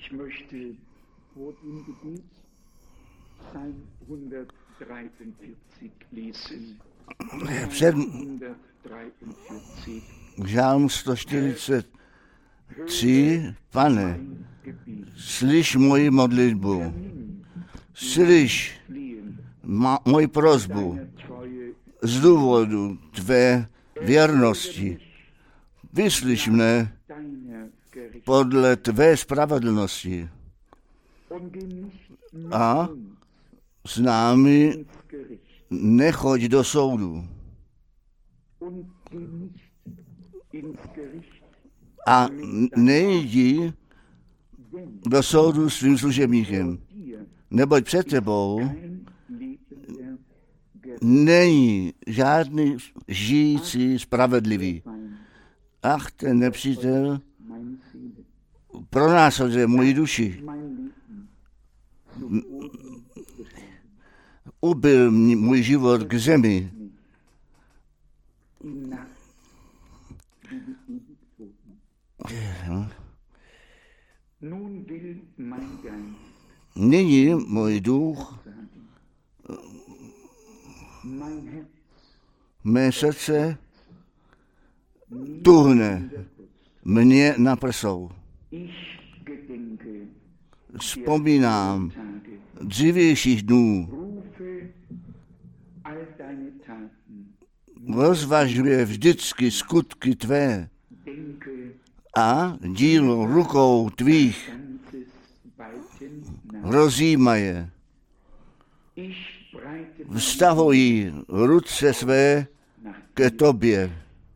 Ich möchte vor dem Gebet Psalm 143 lesen. Před 143. Žálm 143. Pane, slyš moji modlitbu, slyš moji prosbu z důvodu tvé věrnosti. Vyslyš mne podle tvé spravedlnosti a s námi nechoď do soudu a nejdi do soudu svým služebníkem, neboť před tebou není žádný žijící spravedlivý. Ach, ten nepřítel pronásleduje moji duši. Ubil můj život k zemi. Nyní můj duch, mé srdce tuhne mě na prsou. Vzpomínám dřívějších dnů. Rozvažuje vždycky skutky tvé a dílo rukou tvých rozjíma je. Vztahují ruce své ke tobě.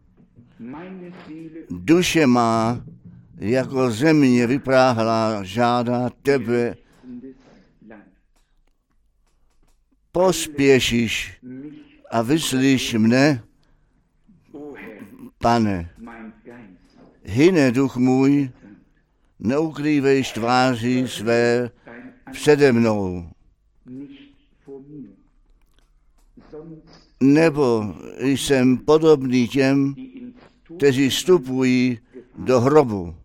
Duše má jako země vypráhlá, žádá tebe. Pospěšíš a vyslíš mne, Pane. Hyne duch můj, neukrývejš tváří své přede mnou. Nebo jsem podobný těm, kteří vstupují do hrobu.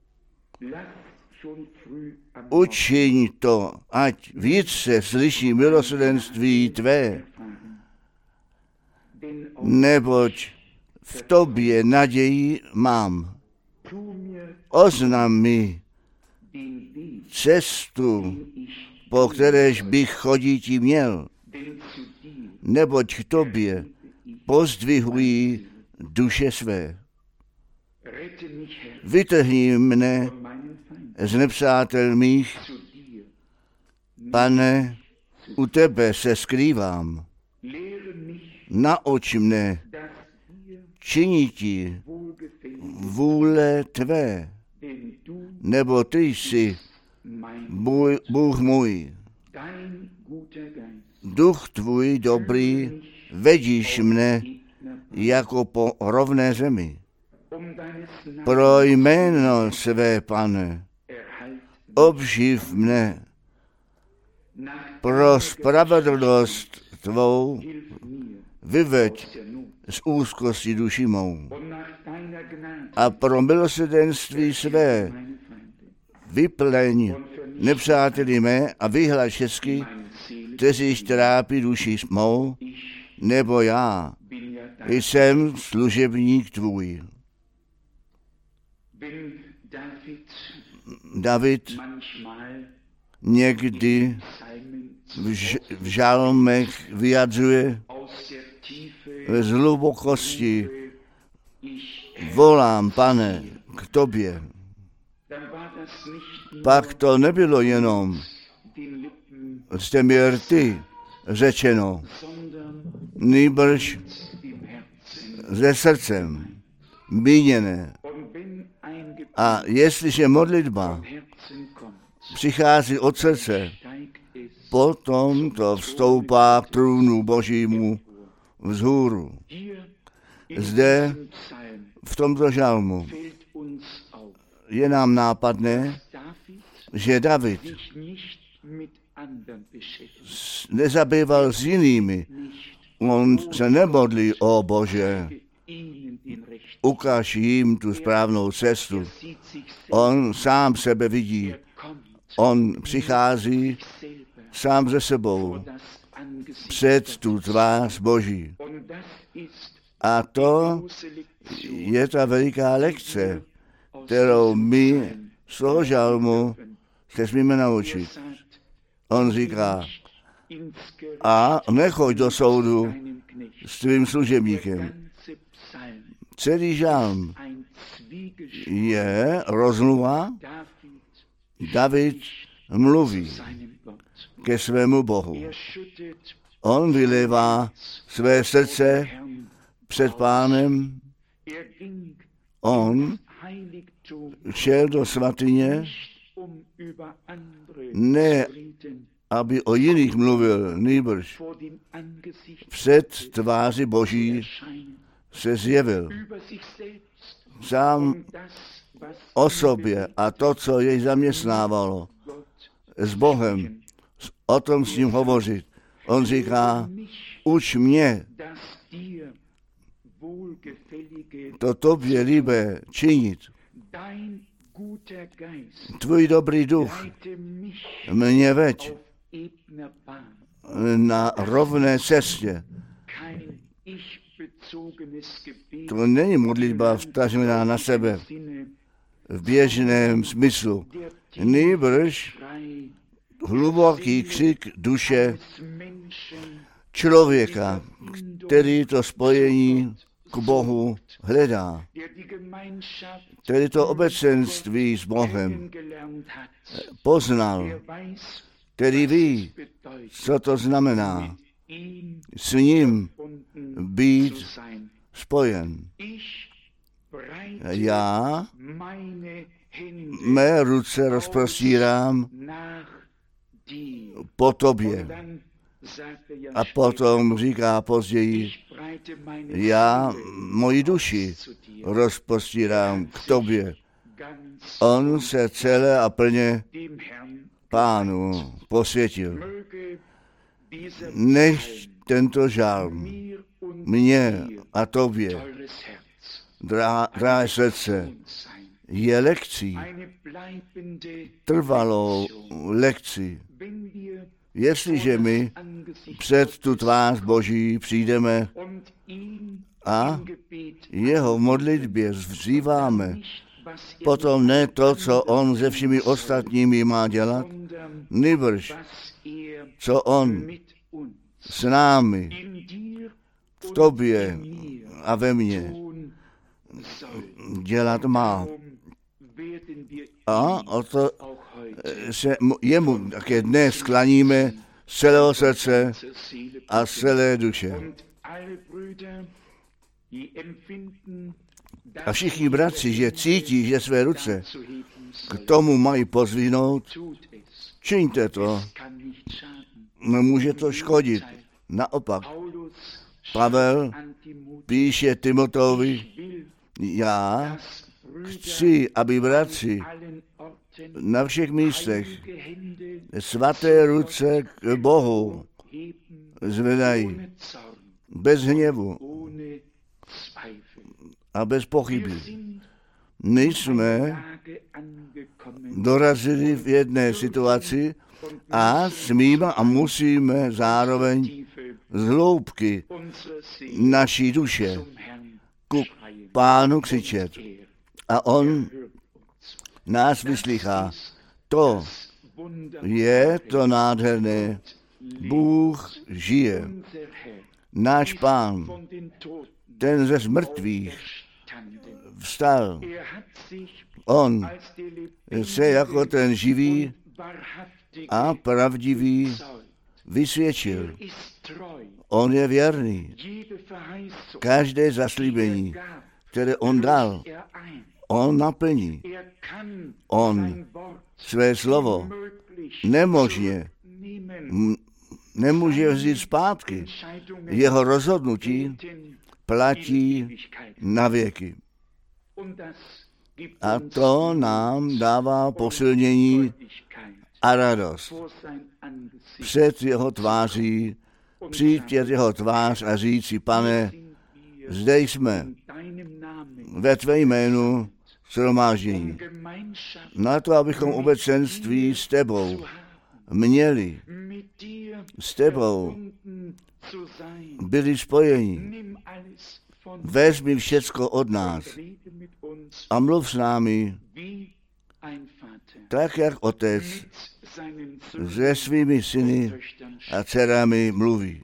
Učiň to, ať více slyší milosrdenství tvé, neboť v tobě naději mám. Oznam mi cestu, po kteréž bych chodíti měl, neboť k tobě pozdvihují duše své. Vytrhni mne z nepřátel mých, Pane, u tebe se skrývám. Nauč mne činiti vůle tvé, nebo ty jsi Bůh můj. Duch tvůj dobrý vedíš mne jako po rovné zemi. Pro jméno své, Pane, obživ mne. Pro spravedlnost tvou vyveď z úzkosti duši mou. A pro milosrdenství své vypleň nepřáteli mé a vyhlaš všechny, kteří trápí duši mou, nebo já jsem služebník tvůj. David někdy v žalmech vyjadřuje z hlubokosti: volám, Pane, k tobě. Pak to nebylo jenom z těmi rty řečeno, nýbrž ze srdcem míněné. A jestliže modlitba přichází od srdce, potom to vstoupá k trůnu Božímu vzhůru. Zde v tomto žalmu je nám nápadné, že David nezabýval s jinými. On se nemodlí: o Bože, ukaž jim tu správnou cestu. On sám sebe vidí On přichází sám ze sebou před tu tvář Boží. A to je ta veliká lekce, kterou my z toho žalmu se smíme naučit. On říká, a nechoď do soudu s tvým služebníkem. Celý žalm je rozmluva. David mluví ke svému Bohu. On vylévá své srdce před Pánem. On šel do svatyně, ne aby o jiných mluvil, nýbrž před tváři Boží se zjevil. Sám o sobě a to, co jej zaměstnávalo s Bohem, o tom s ním hovořit. On říká, uč mě to tobě líbé činit. Tvůj dobrý duch mě veď na rovné cestě. To není modlitba vtažená na sebe v běžném smyslu. Nýbrž hluboký křik duše člověka, který to spojení k Bohu hledá, který to obecenství s Bohem poznal, který ví, co to znamená s ním být spojen. Já mé ruce rozprostírám po tobě. A potom říká později, já moji duši rozprostírám k tobě. On se celé a plně Pánu posvětil. Nech tento žalm mně a tobě, drahé srdce, je lekcí, trvalou lekcí. Jestliže my před tu tvář Boží přijdeme a jeho modlitbě vzýváme, potom ne to, co on se všemi ostatními má dělat, nýbrž co on s námi, v tobě a ve mně dělat má. A o to se jemu také dnes sklaníme z celého srdce a z celé duše. A všichni bratři, že cítí, že své ruce k tomu mají pozvihnout, čiňte to. Nemůže to škodit. Naopak, Pavel píše Timoteovi, já chci, aby bratři na všech místech svaté ruce k Bohu zvedají bez hněvu a bez pochyby. My jsme dorazili v jedné situaci a smíme a musíme zároveň z hloubky naší duše ku Pánu křičet. A on nás vyslychá. To je to nádherné. Bůh žije. Náš Pán, ten ze mrtvých vstal. On se jako ten živý a pravdivý vysvědčil. On je věrný. Každé zaslíbení, které on dal, on naplní. On své slovo nemožně nemůže vzít zpátky. Jeho rozhodnutí platí na věky. A to nám dává posilnění a radost. Před jeho tváří přijít před jeho tvář a říct si, Pane, zde jsme, ve tvé jménu shromáždění. Na to, abychom obecenství s tebou měli, s tebou byli spojeni. Vezmi všecko od nás a mluv s námi, tak jak otec se svými syny a dcerami mluví,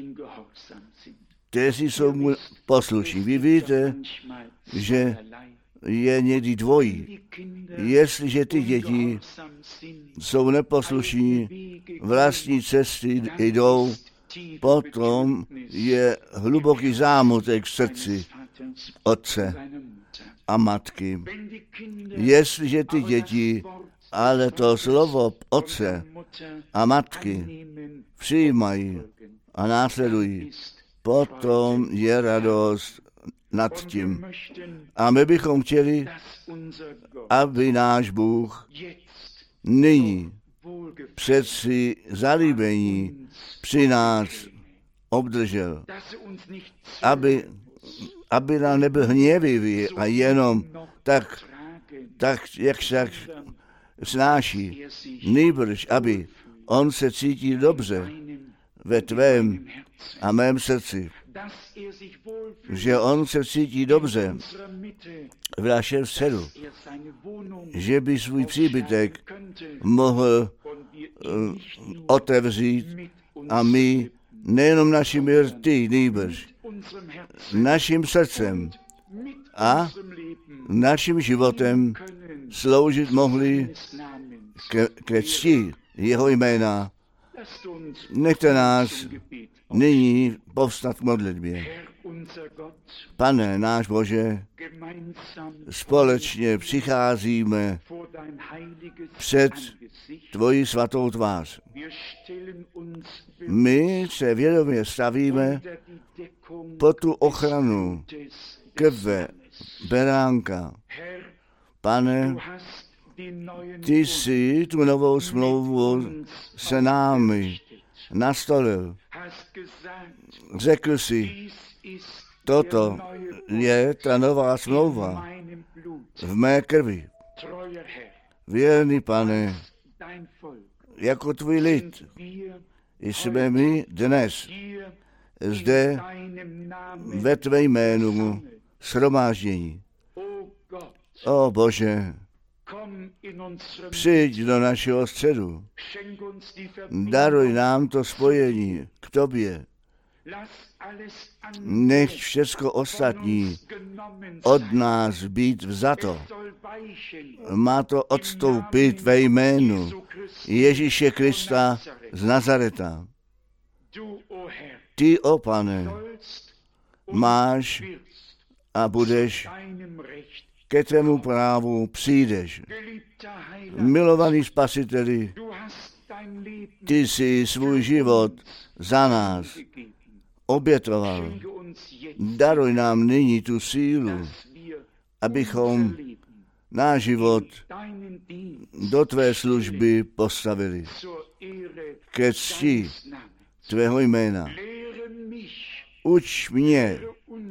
kteří jsou mu poslušní. Vy víte, že je někdy dvojí. Jestliže ty děti jsou neposlušní, vlastní cesty jdou, potom je hluboký zámutek v srdci otce a matky. Jestliže ty děti ale to slovo otce a matky přijímají a následují, potom je radost nad tím. A my bychom chtěli, aby náš Bůh nyní přeci zalíbení při nás obdržel, aby nám nebyl hněvivý a jenom tak jak však snáší, nýbrž, aby on se cítil dobře ve tvém a mém srdci, že on se cítí dobře v našem středu, že by svůj příbytek mohl otevřít a my nejenom našimi rty, nýbrž naším srdcem a naším životem sloužit mohli ke cti jeho jména. Nechte nás nyní povstat k modlitbě. Pane náš Bože, společně přicházíme před tvoji svatou tvář. My se vědomě stavíme pod tu ochranu krve beránka. Pane, ty jsi tu novou smlouvu se námi nastolil. Řekl jsi, toto je ta nová smlouva v mé krvi. Věrný Pane, jako tvůj lid jsme my dnes zde ve tvé jménu shromáždění. O Bože, přijď do našeho středu. Daruj nám to spojení k tobě. Nech všecko ostatní od nás být vzato. Má to odstoupit ve jménu Ježíše Krista z Nazareta. Ty, o Pane, máš a budeš, ke tvému právu přijdeš. Milovaný Spasiteli, ty jsi svůj život za nás obětoval. Daruj nám nyní tu sílu, abychom náš život do tvé služby postavili. Ke cti tvého jména. Uč mě,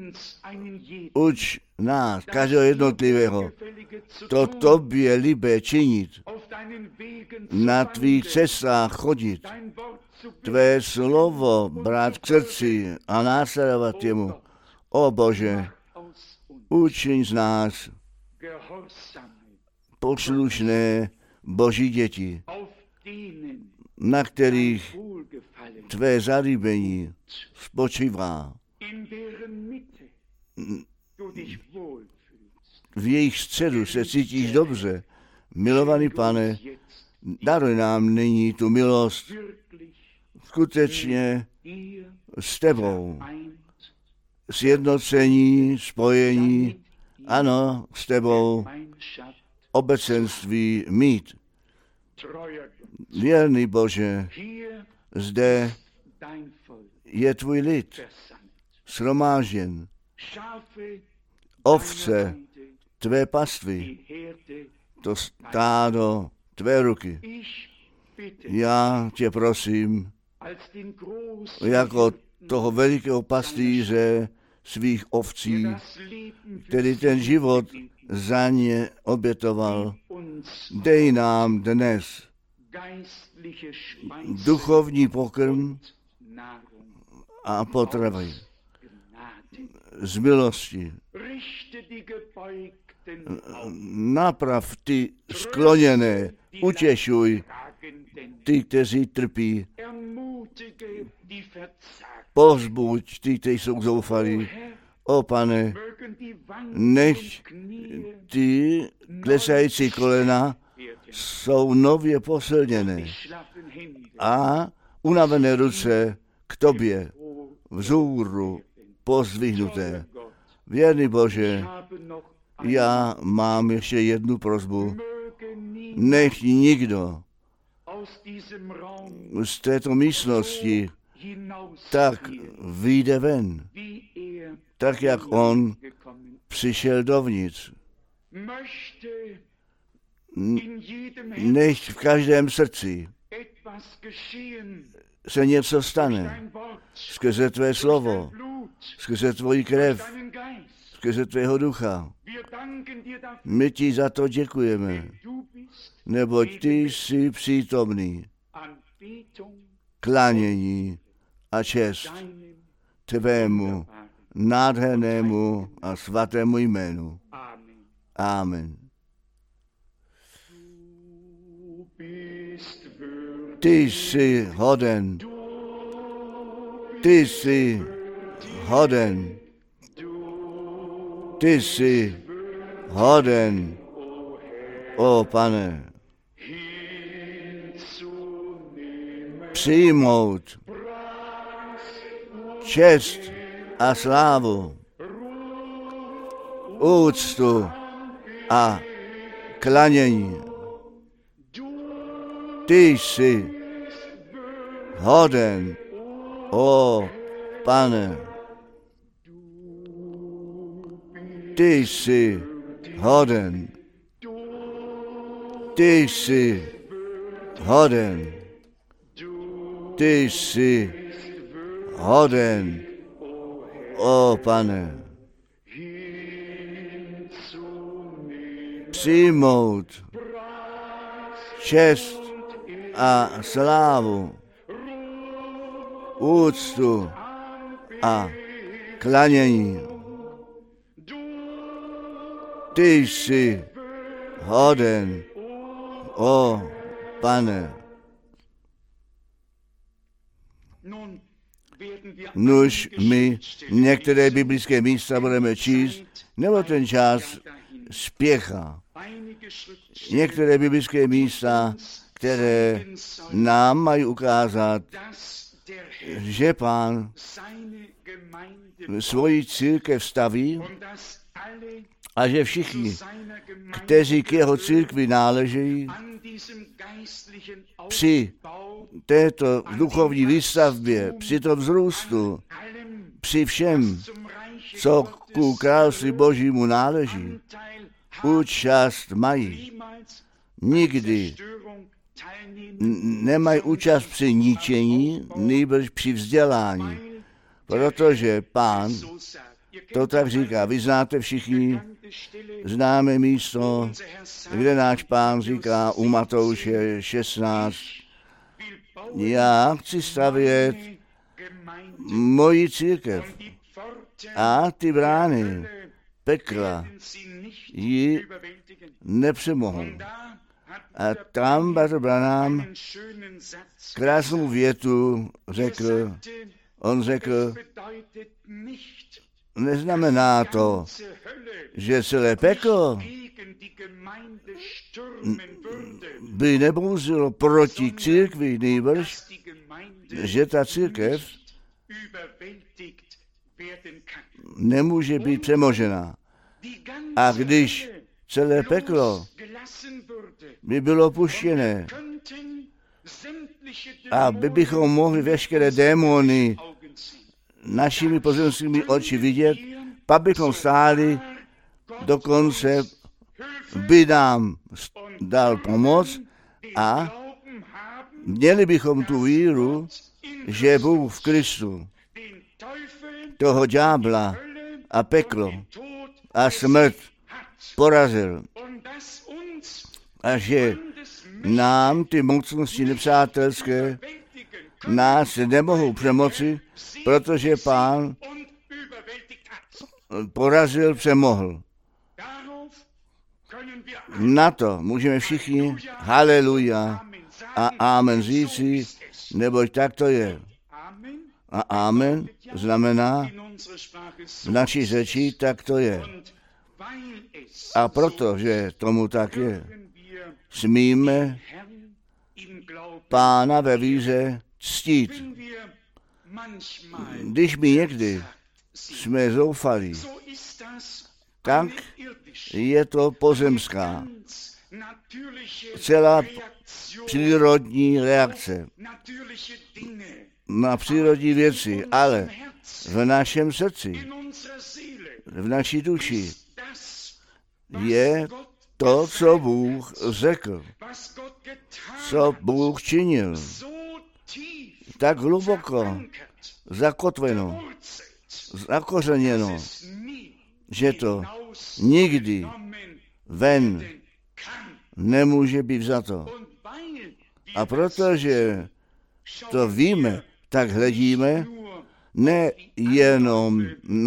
uč nás, každého jednotlivého, to tobě libé činit, na tvých cestách chodit, tvé slovo brát k srdci a následovat jemu. O Bože, učiň z nás poslušné Boží děti, na kterých tvé zalíbení spočívá. V jejich středu se cítíš dobře. Milovaný Pane, daruj nám nyní tu milost skutečně s tebou. Sjednocení, spojení, ano, s tebou obecenství mít. Věrný Bože, zde je tvůj lid, shromážděn, ovce tvé pastvy, to stádo tvé ruky. Já tě prosím, jako toho velikého pastýře, svých ovcí, který ten život za ně obětoval. Dej nám dnes duchovní pokrm a potravy z milosti. Naprav ty skloněné, utěšuj ty, kteří trpí. Povzbuď ty, kteří jsou zoufalí. O Pane, nech ty klesající kolena jsou nově posilněné a unavené ruce k tobě vzhůru pozdvihnuté. Věrný Bože, já mám ještě jednu prosbu. Nech nikdo z této místnosti tak vyjde ven, tak jak on přišel dovnitř. Nech v každém srdci se něco stane skrze tvé slovo, skrze tvoji krev, skrze tvého ducha. My ti za to děkujeme, neboť ty jsi přítomný. Klánění a čest tvému nádhernému a svatému jménu. Amen. Ty jsi hoden. Ty jsi hoden. Ty jsi hoden, o Pane. Přijmout čest a slávu, úctu a klanění. Ty jsi hoden, o Pane. Ty jsi hoden. Ty jsi hoden. Ty jsi hoden, o Pane. Přijmout čest a slávu, úctu a klanění. Ty jsi hoden, o Pane. Nuž my některé biblické místa budeme číst, nebo ten čas spěchá. Některé biblické místa, které nám mají ukázat, že Pán svoji církev staví a že všichni, kteří k jeho církvi náležejí, při této duchovní výstavbě, při tom vzrůstu, při všem, co ku království Božímu náleží, účast mají. Nikdy nemají účast při ničení, nýbrž při vzdělání, protože Pán to tak říká. Vy znáte všichni známé místo, kde náš Pán říká u Matouše 16, já chci stavět moji církev a ty brány pekla ji nepřemohou. A tam Bratr Branham krásnou větu řekl. On řekl, neznamená to, že celé peklo by nebouřilo proti církvi, nýbrž, že ta církev nemůže být přemožena. A když celé peklo by bylo puštěné, a bychom mohli veškeré démony našimi pozemskými oči vidět, pak bychom stáli, dokonce by nám dal pomoc a měli bychom tu víru, že Bůh v Kristu toho ďábla a peklo a smrt porazil. A že nám ty mocnosti nepřátelské nás nemohou přemoci, protože Pán porazil, přemohl. Na to můžeme všichni haleluja a amen říci, neboť tak to je. A amen znamená v naší řeči, tak to je. A protože tomu tak je, smíme Pána ve víře ctít. Když my někdy jsme zoufalí, tak je to pozemská, celá přírodní reakce na přírodní věci, ale v našem srdci, v naší duši je to, co Bůh řekl, co Bůh činil, tak hluboko zakotveno, zakořeněno, že to nikdy ven nemůže být vzato. A protože to víme, tak hledíme nejenom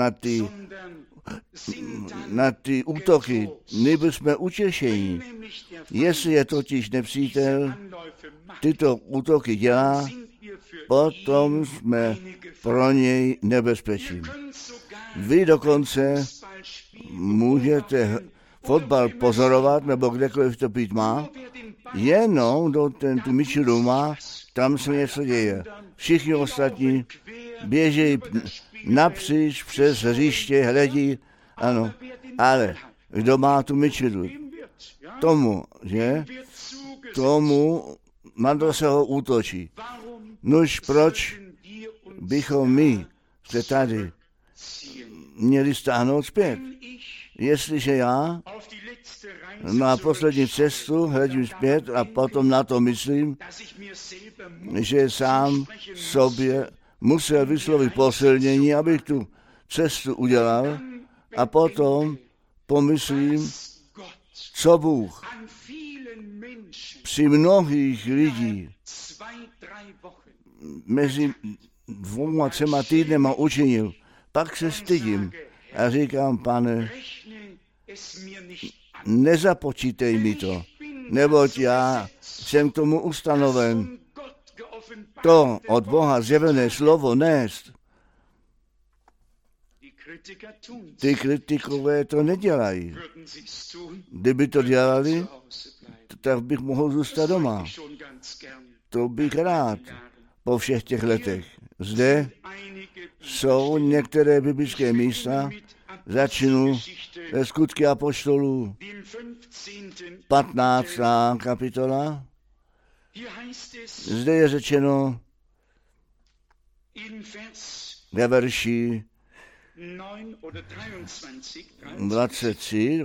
na ty útoky, neby jsme utěšení. Jestli je totiž nepřítel tyto útoky dělá, potom jsme pro něj nebezpečí. Vy dokonce můžete fotbal pozorovat, nebo kdekoliv to být má, jenom do tu myčinu má, tam se něco děje. Všichni ostatní běží napříč přes hřiště, hledí, ano, ale kdo má tu myčinu? Tomu, že? Tomu, na to se ho útočí. Nož proč bychom my se tady měli stáhnout zpět? Jestliže já na poslední cestu hledím zpět a potom na to myslím, že sám sobě musel vyslovit posilnění, abych tu cestu udělal, a potom pomyslím, co Bůh při mnohých lidí mezi 2-3 týdnema učinil. Pak se stydím a říkám, Pane, nezapočítej mi to, neboť já jsem k tomu ustanoven. To od Boha zjevené slovo nést. Ty kritikové to nedělají. Kdyby to dělali, tak bych mohl zůstat doma. To bych rád po všech těch letech. Zde jsou některé biblické místa, začnu ve Skutky apoštolů, 15. kapitola. Zde je řečeno ve verši 23.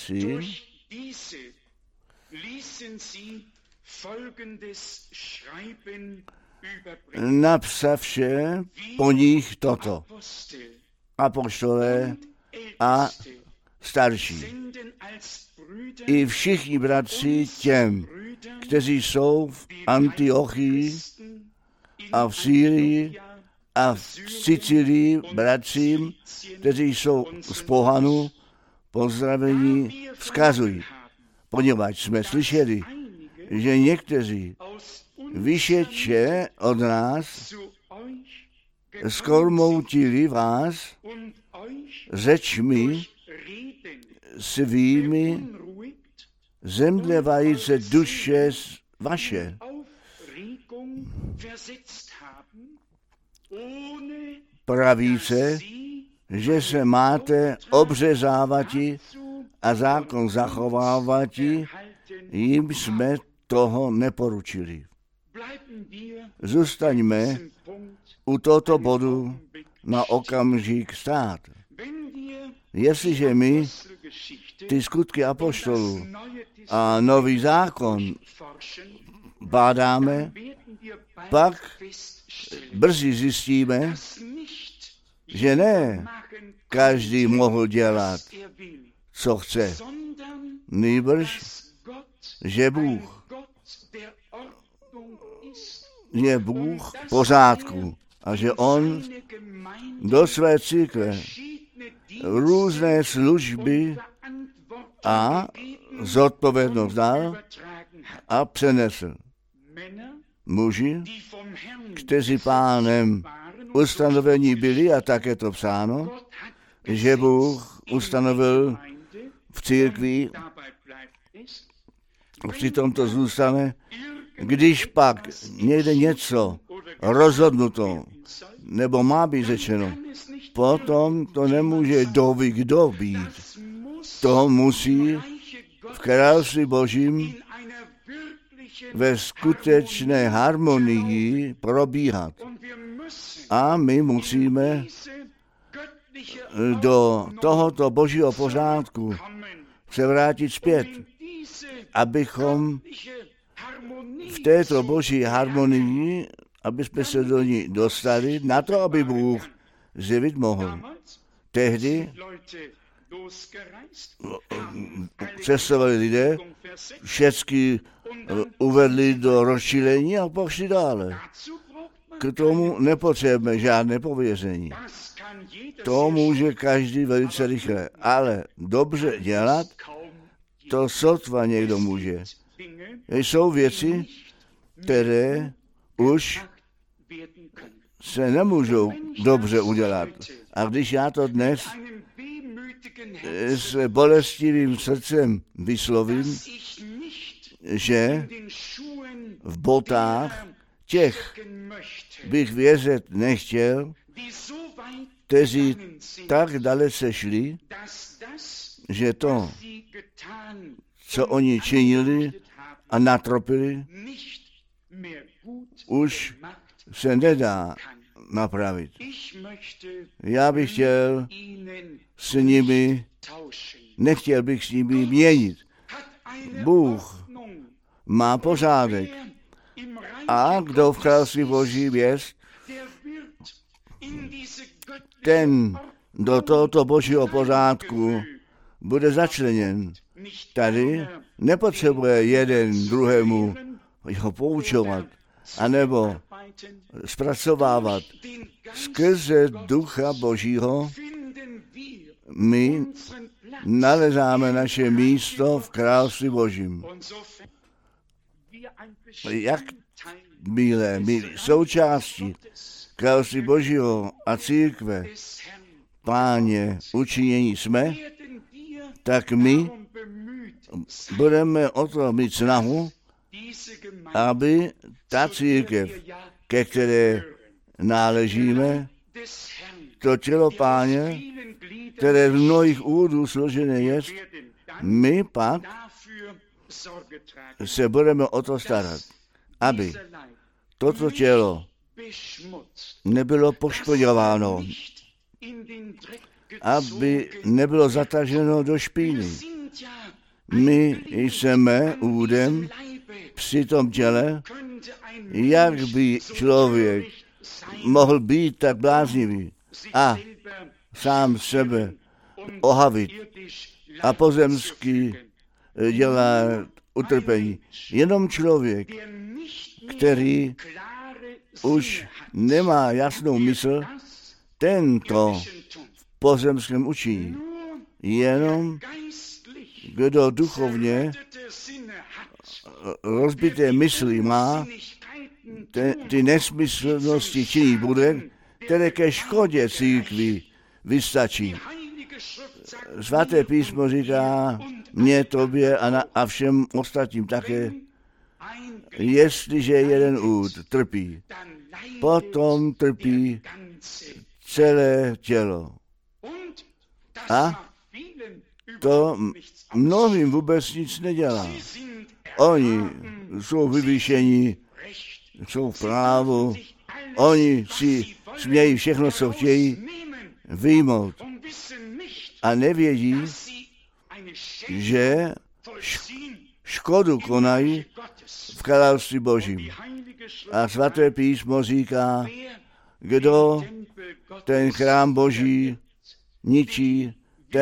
Napsavše po nich toto. Apoštolé a starší. I všichni bratři těm, kteří jsou v Antiochii a v Sýrii a v Sicílii, bratřím, kteří jsou z pohanu, pozdravení vzkazují. Poněvadž jsme slyšeli, že někteří vyšeče od nás zkormoutili vás řečmi svými, zemdlevajíce duše vaše. Pravíce, že se máte obřezávati a zákon zachovávati, jim jsme toho neporučili. Zůstaňme u tohoto bodu na okamžik stát. Jestliže my ty skutky apoštolů a nový zákon bádáme, pak brzy zjistíme, že ne každý mohl dělat, co chce. Nýbrž, že Bůh je Bůh pořádku a že on do své církve různé služby a zodpovědnost dal a přenesl. Muži, kteří Pánem ustanovení byli, a tak je to psáno, že Bůh ustanovil v církvi, přitom to zůstane, když pak někde něco rozhodnuto, nebo má být řečeno, potom to nemůže doví kdo být. To musí v království Božím ve skutečné harmonii probíhat. A my musíme do tohoto Božího pořádku se vrátit zpět, abychom v této Boží harmonii, aby jsme se do ní dostali, na to, aby Bůh zjevit mohl. Tehdy cestovali lidé, všechny uvedli do rozčilení a pošli dále. K tomu nepotřebujeme žádné pověření. To může každý velice rychle, ale dobře dělat, to sotva někdo může. Jsou věci, které už se nemůžou dobře udělat. A když já to dnes s bolestivým srdcem vyslovím, že v botách těch bych věřet nechtěl, kteří tak dalece šli, že to, co oni činili a natropili, už se nedá napravit. Já bych chtěl s nimi, nechtěl bych s nimi měnit. Bůh má pořádek. A kdo v království Božím je, ten do tohoto Božího pořádku bude začleněn. Tady nepotřebuje jeden druhému ho poučovat, anebo zpracovávat. Skrze Ducha Božího my nalezáme naše místo v království Božím. Jak milé, součástí království Božího a církve Páně učinění jsme, tak my budeme o to mít snahu, aby ta církev, ke které náležíme, to tělo Páně, které z mnohých údů složené je, my pak se budeme o to starat, aby toto tělo nebylo poškodováno, aby nebylo zataženo do špíny. My jsme údem při tom těle, jak by člověk mohl být tak bláznivý a sám sebe ohavit a pozemsky dělat utrpení. Jenom člověk, který už nemá jasnou mysl, tento v pozemském učiní. Jenom kdo duchovně rozbité mysli má, ty nesmyslnosti činí bude, které ke škodě církvi vystačí. Svaté písmo říká mně, tobě a všem ostatním také, jestliže jeden úd trpí, potom trpí celé tělo. A to mnohým vůbec nic nedělá. Oni jsou vyvýšení, jsou v právu, oni si smějí všechno, co chtějí vyjmout. A nevědí, že škodu konají v království Božím. A svaté písmo říká, kdo ten chrám Boží ničí,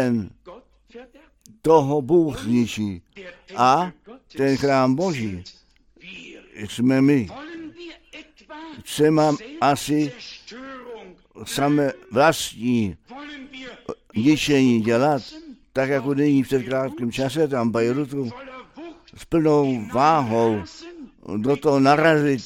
toho Bůh zničí. A ten chrám Boží jsme my. Chceme asi samé vlastní ničení dělat, tak jako nyní před krátkým čase tam v Bejrutu s plnou váhou do toho narazit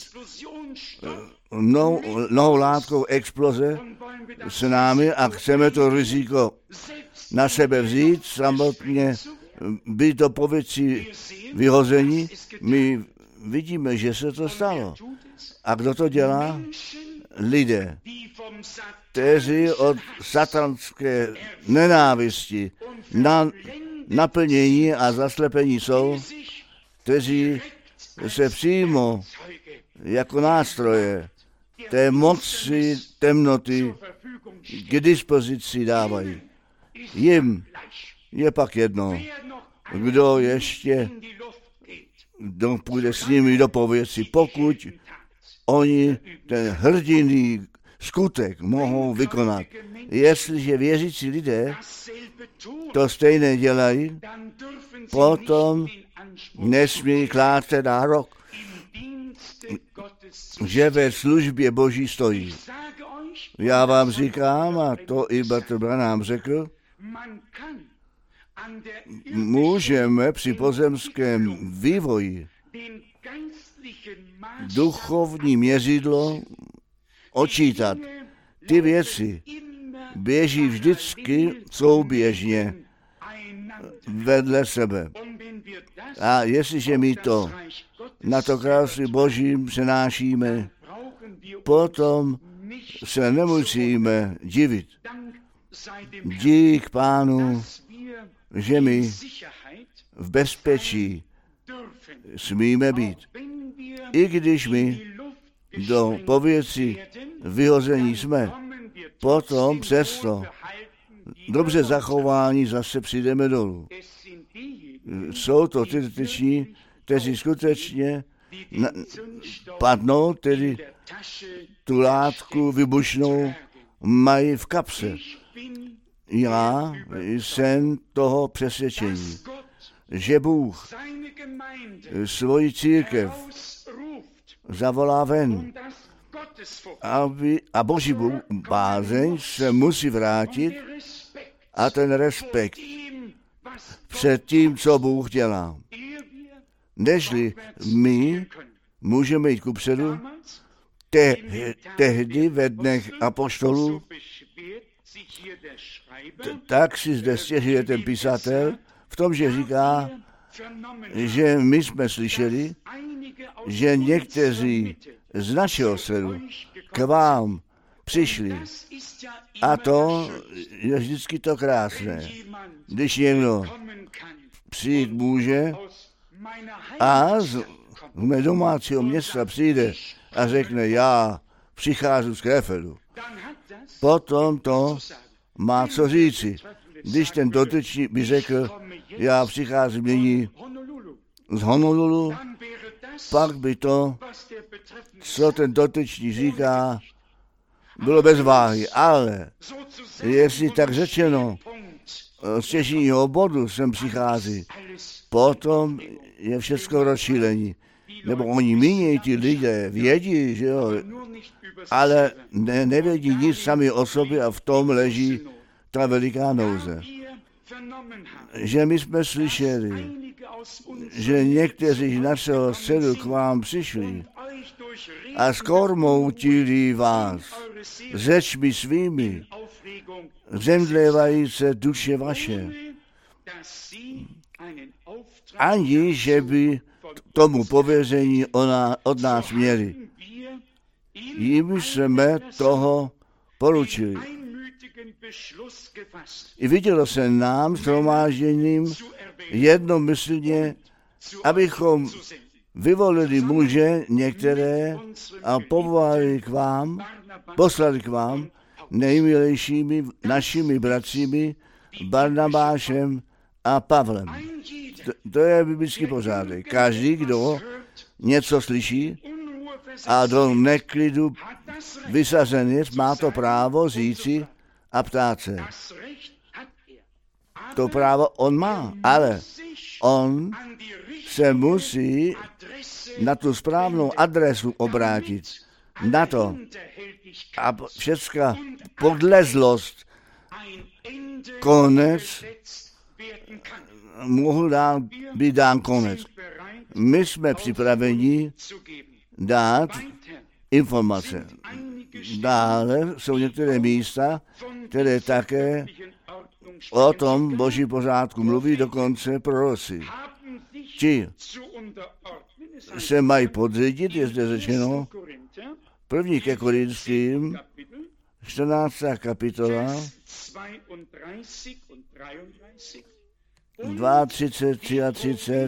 novou látkou exploze s námi a chceme to riziko na sebe vzít, samotně být to po věci vyhození. My vidíme, že se to stalo. A kdo to dělá? Lidé, kteří od satanské nenávisti naplnění a zaslepení jsou, kteří se přímo jako nástroje té moci temnoty k dispozici dávají. Jim je pak jedno, kdo ještě půjde s nimi do pověci, pokud oni ten hrdinný skutek mohou vykonat. Jestliže věřící lidé to stejné dělají, potom nesmí klást nárok, že ve službě Boží stojí. Já vám říkám, a to i bratr Branham řekl, můžeme při pozemském vývoji duchovní měřidlo očítat. Ty věci běží vždycky souběžně vedle sebe. A jestliže my to na to království Božím přenášíme, potom se nemusíme divit. Dík Pánu, že my v bezpečí smíme být. I když my do pověci vyhození jsme, potom přesto dobře zachování zase přijdeme dolů. Jsou to ty dotyční, kteří skutečně padnou, tedy tu látku vybušnou mají v kapse. Já jsem toho přesvědčení, že Bůh svoji církev zavolá ven a Boží bázeň se musí vrátit a ten respekt před tím, co Bůh dělá. Nežli my můžeme jít kupředu, tehdy ve dnech apoštolů, tak si zde stěžuje ten písatel v tom, že říká, že my jsme slyšeli, že někteří z našeho středu k vám přišli. A to je vždycky to krásné, když někdo přijít může a z mé domácího města přijde a řekne, já přicházím z Krefeldu. Potom to má co říci. Když ten dotyčný by řekl, já přicházím nyní z Honolulu, pak by to, co ten dotyčný říká, bylo bez váhy. Ale jestli tak řečeno, z těžního bodu sem přichází, potom je všechno rozšílení. Nebo oni mínějí, ti lidé, vědí, že jo, ale nevědí nic sami o sobě a v tom leží ta veliká nouze. Že my jsme slyšeli, že někteří z našeho středu k vám přišli a skormoutili vás řečmi svými, zemdlévají se duše vaše, ani že by tomu pověření od nás měli. Jim jsme toho poručili. I vidělo se nám shromážděním jednomyslně, abychom vyvolili muže některé a poslali k vám nejmilejšími našimi bratřími Barnabášem a Pavlem. To je biblický pořádek. Každý, kdo něco slyší a do neklidu vysazenec, má to právo říci a ptát se. To právo on má, ale on se musí na tu správnou adresu obrátit. Na to, a všecká podlezlost, konec, mohl být dán konec. My jsme připraveni dát informace. Dále jsou některé místa, které také o tom Boží pořádku mluví, dokonce proroci. Či se mají podřídit, je zde řečeno, 1. ke Korinským, 14. kapitola, 32, 33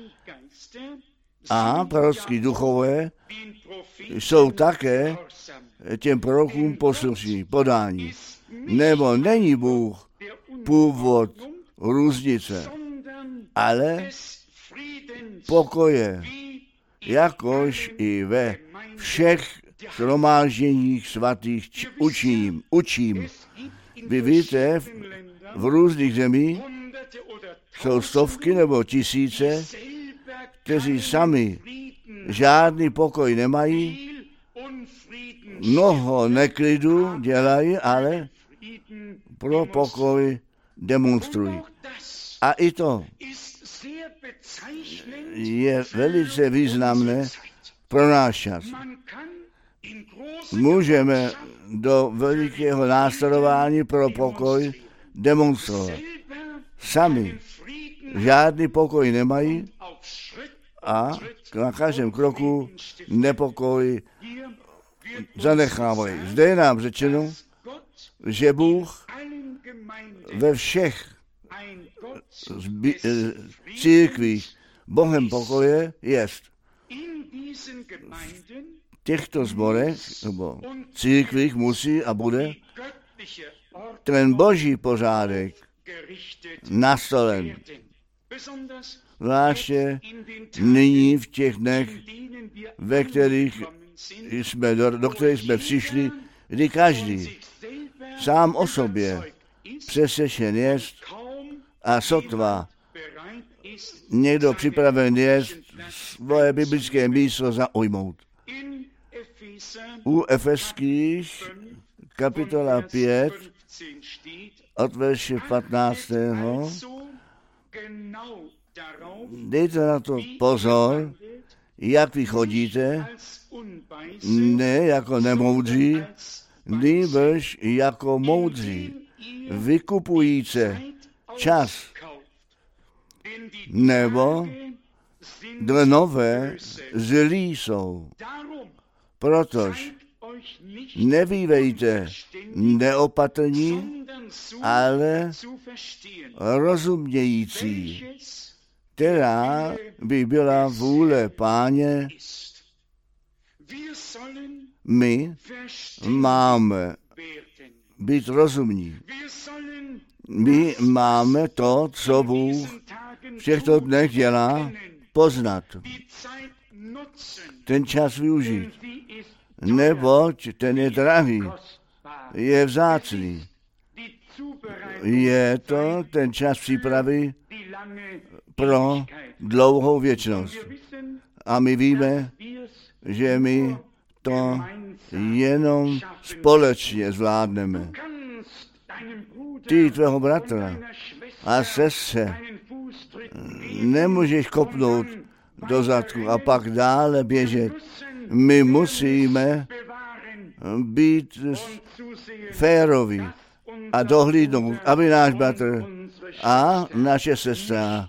a prorocký duchové jsou také těm prorokům poslušní, podání. Nebo není Bůh původ různice, ale pokoje, jakož i ve všech shromážděních svatých učím. Vy víte, v různých zemích jsou stovky nebo tisíce, kteří sami žádný pokoj nemají, mnoho neklidu dělají, ale pro pokoj demonstrují. A i to je velice významné pro náš čas. Můžeme do velikého následování pro pokoj demonstrovat. Sami žádný pokoj nemají a na každém kroku nepokoj zanechávají. Zde je nám řečeno, že Bůh ve všech církvích Bohem pokoje jest. V těchto sborech nebo církvích musí a bude ten Boží pořádek nastolen. Zvláště nyní v těch dnech, ve kterých do kterých jsme přišli, kdy každý sám o sobě přesvědčen jest a sotva někdo připraven jest svoje biblické místo zaujmout. U Efeských kapitola 5 od verše 15. Dejte na to pozor, jak vy chodíte, ne jako nemoudří, nýbrž jako moudří, vykupujíce čas, nebo dnové zlí jsou. Protož nebývejte neopatrní, ale rozumějící, která by byla vůle Páně. My máme být rozumní. My máme to, co Bůh v těchto dnech dělá, poznat. Ten čas využít. Neboť ten je drahý, je vzácný. Je to ten čas přípravy pro dlouhou věčnost. A my víme, že my to jenom společně zvládneme. Ty tvého bratra a sestře nemůžeš kopnout do zadku a pak dále běžet. My musíme být féroví a dohlídnout, aby náš bratr a naše sestra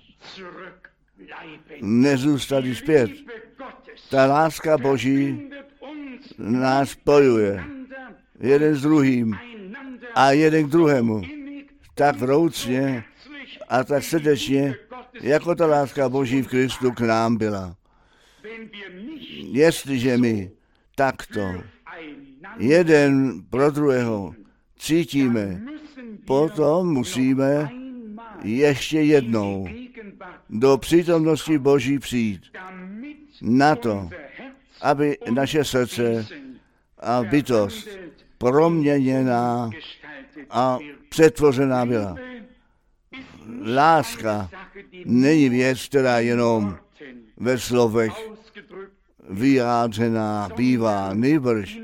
nezůstali zpět. Ta láska Boží nás spojuje jeden s druhým a jeden k druhému. Tak vroucně a tak srdečně, jako ta láska Boží v Kristu k nám byla. Jestliže my takto jeden pro druhého cítíme, potom musíme ještě jednou do přítomnosti Boží přijít. Na to, aby naše srdce a bytost proměněná a přetvořená byla. Láska není věc, která jenom ve slovech vyjádřená bývá, nýbrž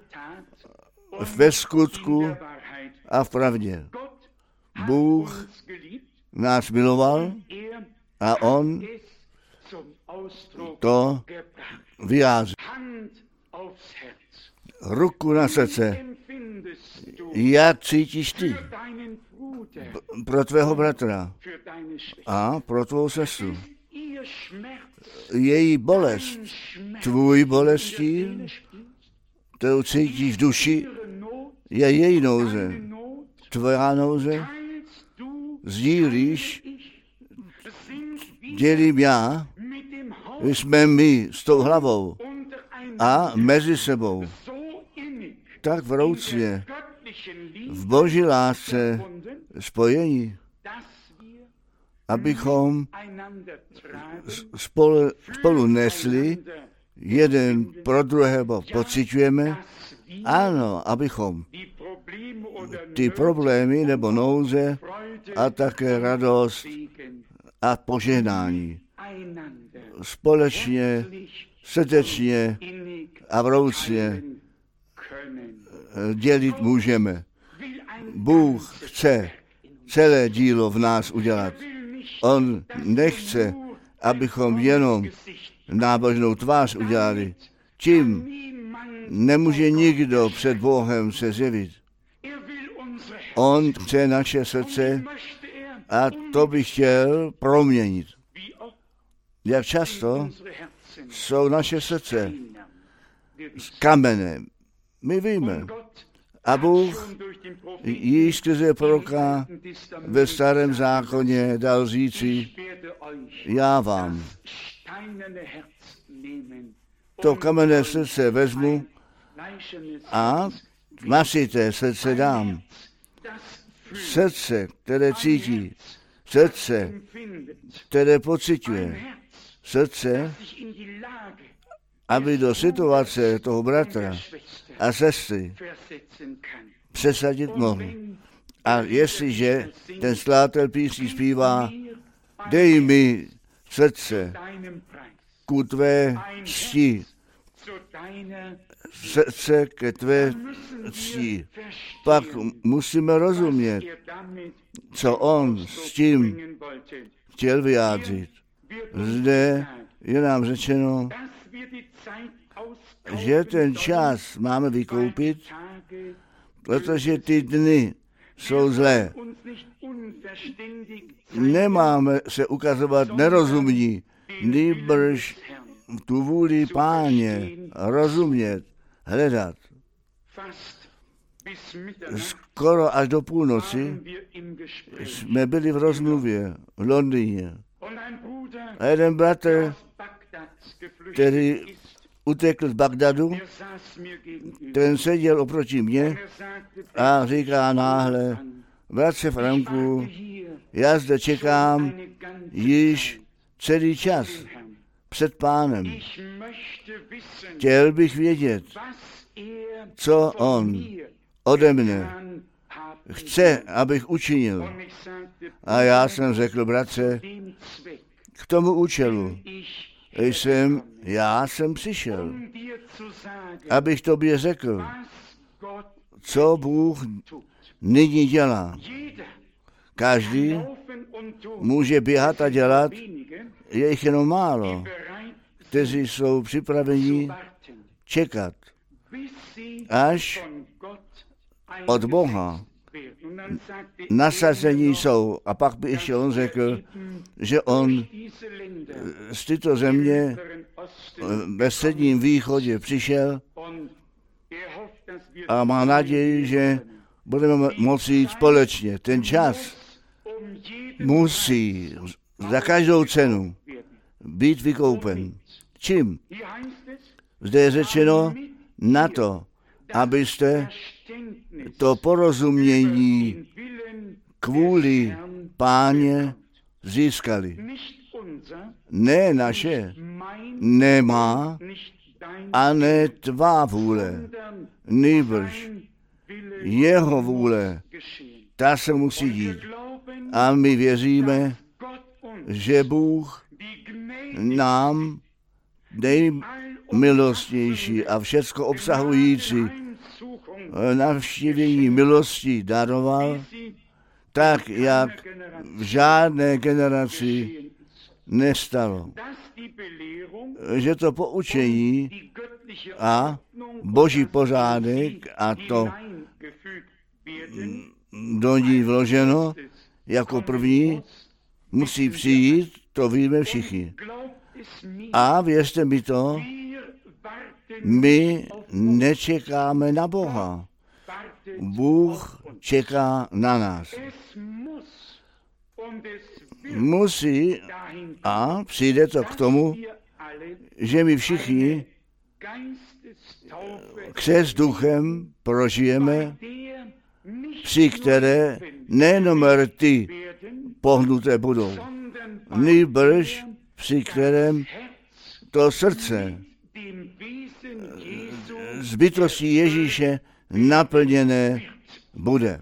ve skutku a v pravdě. Bůh nás miloval a on to vyjádřil. Ruku na srdce. Jak cítíš ty pro tvého bratra a pro tvou sestru? Její bolest, tvůj bolestí, kterou cítíš v duši, je její nouze. Tvá nouze sdílíš, dělím já, jsme my s tou hlavou a mezi sebou tak vroucně v Boží lásce spojení, abychom spolu nesli jeden pro druhého pociťujeme, ano, abychom ty problémy nebo nouze a také radost a požehnání společně, srdečně a vroucně dělit můžeme. Bůh chce celé dílo v nás udělat. On nechce, abychom jenom nábožnou tvář udělali. Tím nemůže nikdo před Bohem se zjevit. On chce naše srdce a to by chtěl proměnit. Jak často jsou naše srdce s kamenem. My víme. A Bůh již skrze proroka ve Starém zákoně dal říci, já vám to kamenné srdce vezmu a masité srdce dám. Srdce, které cítí, srdce, které pociťuje, srdce, aby do situace toho bratra a sestry přesadit mohl. A jestliže ten skladatel písní zpívá, dej mi srdce ku tvé cti, srdce ke tvé cti, pak musíme rozumět, co on s tím chtěl vyjádřit. Zde je nám řečeno, že ten čas máme vykoupit, protože ty dny jsou zlé. Nemáme se ukazovat nerozumní, nýbrž tu vůli Páně rozumět, hledat. Skoro až do půlnoci jsme byli v rozmluvě v Londýně. A jeden bratr, který utekl z Bagdadu, ten seděl oproti mně a říká náhle, bratře Franku, já zde čekám již celý čas před Pánem. Chtěl bych vědět, co on ode mne chce, abych učinil. A já jsem řekl, bratře, k tomu účelu já jsem přišel, abych tobě řekl, co Bůh nyní dělá. Každý může běhat a dělat, je jich jenom málo, kteří jsou připraveni čekat, až od Boha nasazení jsou. A pak by ještě on řekl, že on z této země ve středním východě přišel a má naději, že budeme moci jít společně. Ten čas musí za každou cenu být vykoupen. Čím? Zde je řečeno na to, abyste to porozumění kvůli Páně získali. Ne naše, nemá a ne tvá vůle, nýbrž jeho vůle, ta se musí dít. A my věříme, že Bůh nám nejmilostnější a všecko obsahující navštívění milosti daroval, tak, jak v žádné generaci nestalo. Že to poučení a Boží pořádek a to do ní vloženo jako první musí přijít, to víme všichni. A věřte mi to, my nečekáme na Boha. Bůh čeká na nás. Musí a přijde to k tomu, že my všichni křest duchem prožijeme, při které nejenom rty pohnuté budou, nýbrž při kterém to srdce z bytostí Ježíše naplněné bude.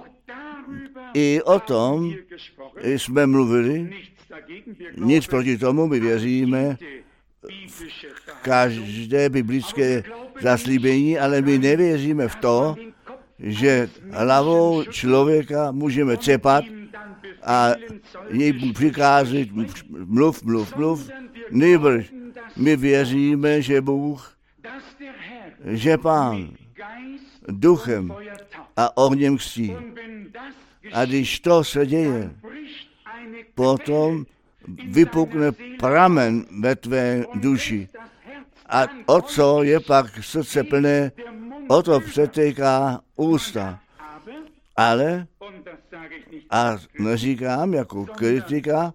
I o tom jsme mluvili, nic proti tomu, my věříme v každé biblické zaslíbení, ale my nevěříme v to, že hlavou člověka můžeme cepat a jej přikázat mluv, nýbrž my věříme, že Bůh, že Pán duchem a ohněm křtí. A když to se děje, potom vypukne pramen ve tvé duši. A o co je pak srdce plné, o to přetéká ústa. Ale, a neříkám jako kritika,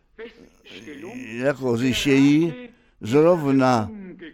jako zjištění, zrovna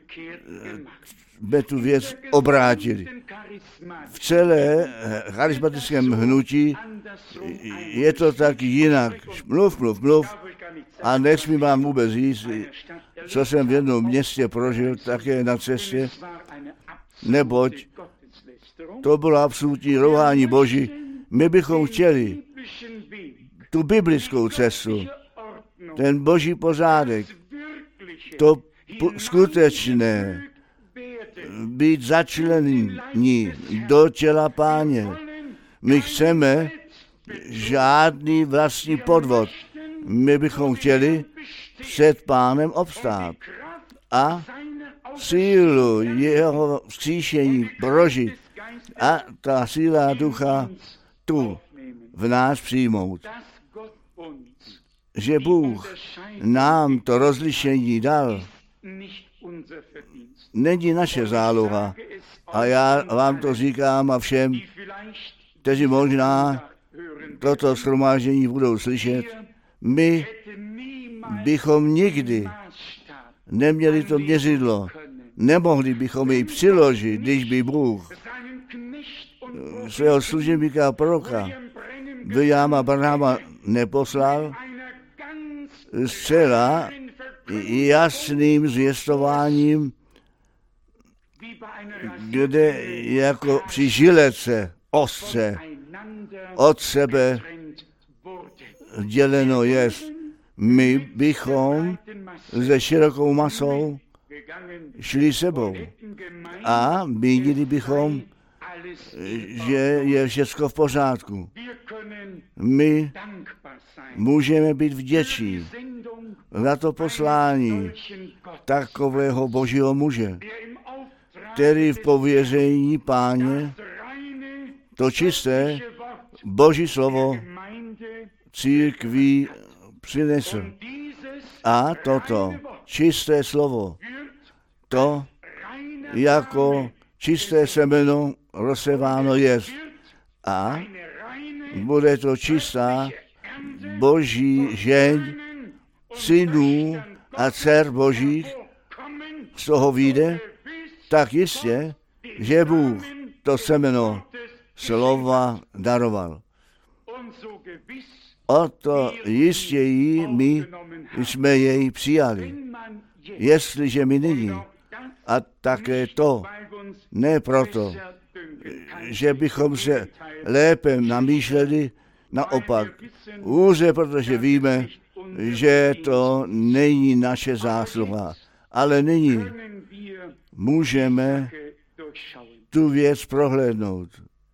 jsme tu věc obrátili. V celé charismatickém hnutí je to tak jinak. Mluv. A nesmí vám vůbec říct, co jsem v jednom městě prožil, také na cestě, neboť to bylo absolutní rouhání Boží. My bychom chtěli tu biblickou cestu, ten Boží pořádek, to skutečné, být začlenění do těla Páně. My chceme žádný vlastní podvod. My bychom chtěli před Pánem obstát a sílu jeho vzkříšení prožít a ta síla ducha tu v nás přijmout. Že Bůh nám to rozlišení dal, není naše záloha. A já vám to říkám a všem, kteří možná toto shromáždění budou slyšet, my bychom nikdy neměli to měřidlo. Nemohli bychom jej přiložit, když by Bůh svého služebníka a proroka Williama Branhama neposlal zcela jasným zvěstováním, kde jako při žilece ostře od sebe děleno jest. My bychom se širokou masou šli sebou a mínili bychom, že je všechno v pořádku. My můžeme být vděční za to poslání takového Božího muže, který v pověření Páně to čisté Boží slovo církví přinesl. A toto čisté slovo, to jako čisté semeno rozseváno jest. A bude to čistá Boží žeň synů a dcer Božích, z toho vyjde, tak jistě, že Bůh to semeno slova daroval. O to jistěji my jsme jej přijali. Jestliže my nyní, a také to, ne proto, že bychom se lépe namýšleli, Naopak, hůře, protože víme, že to není naše zásluha, ale nyní můžeme tu věc prohlédnout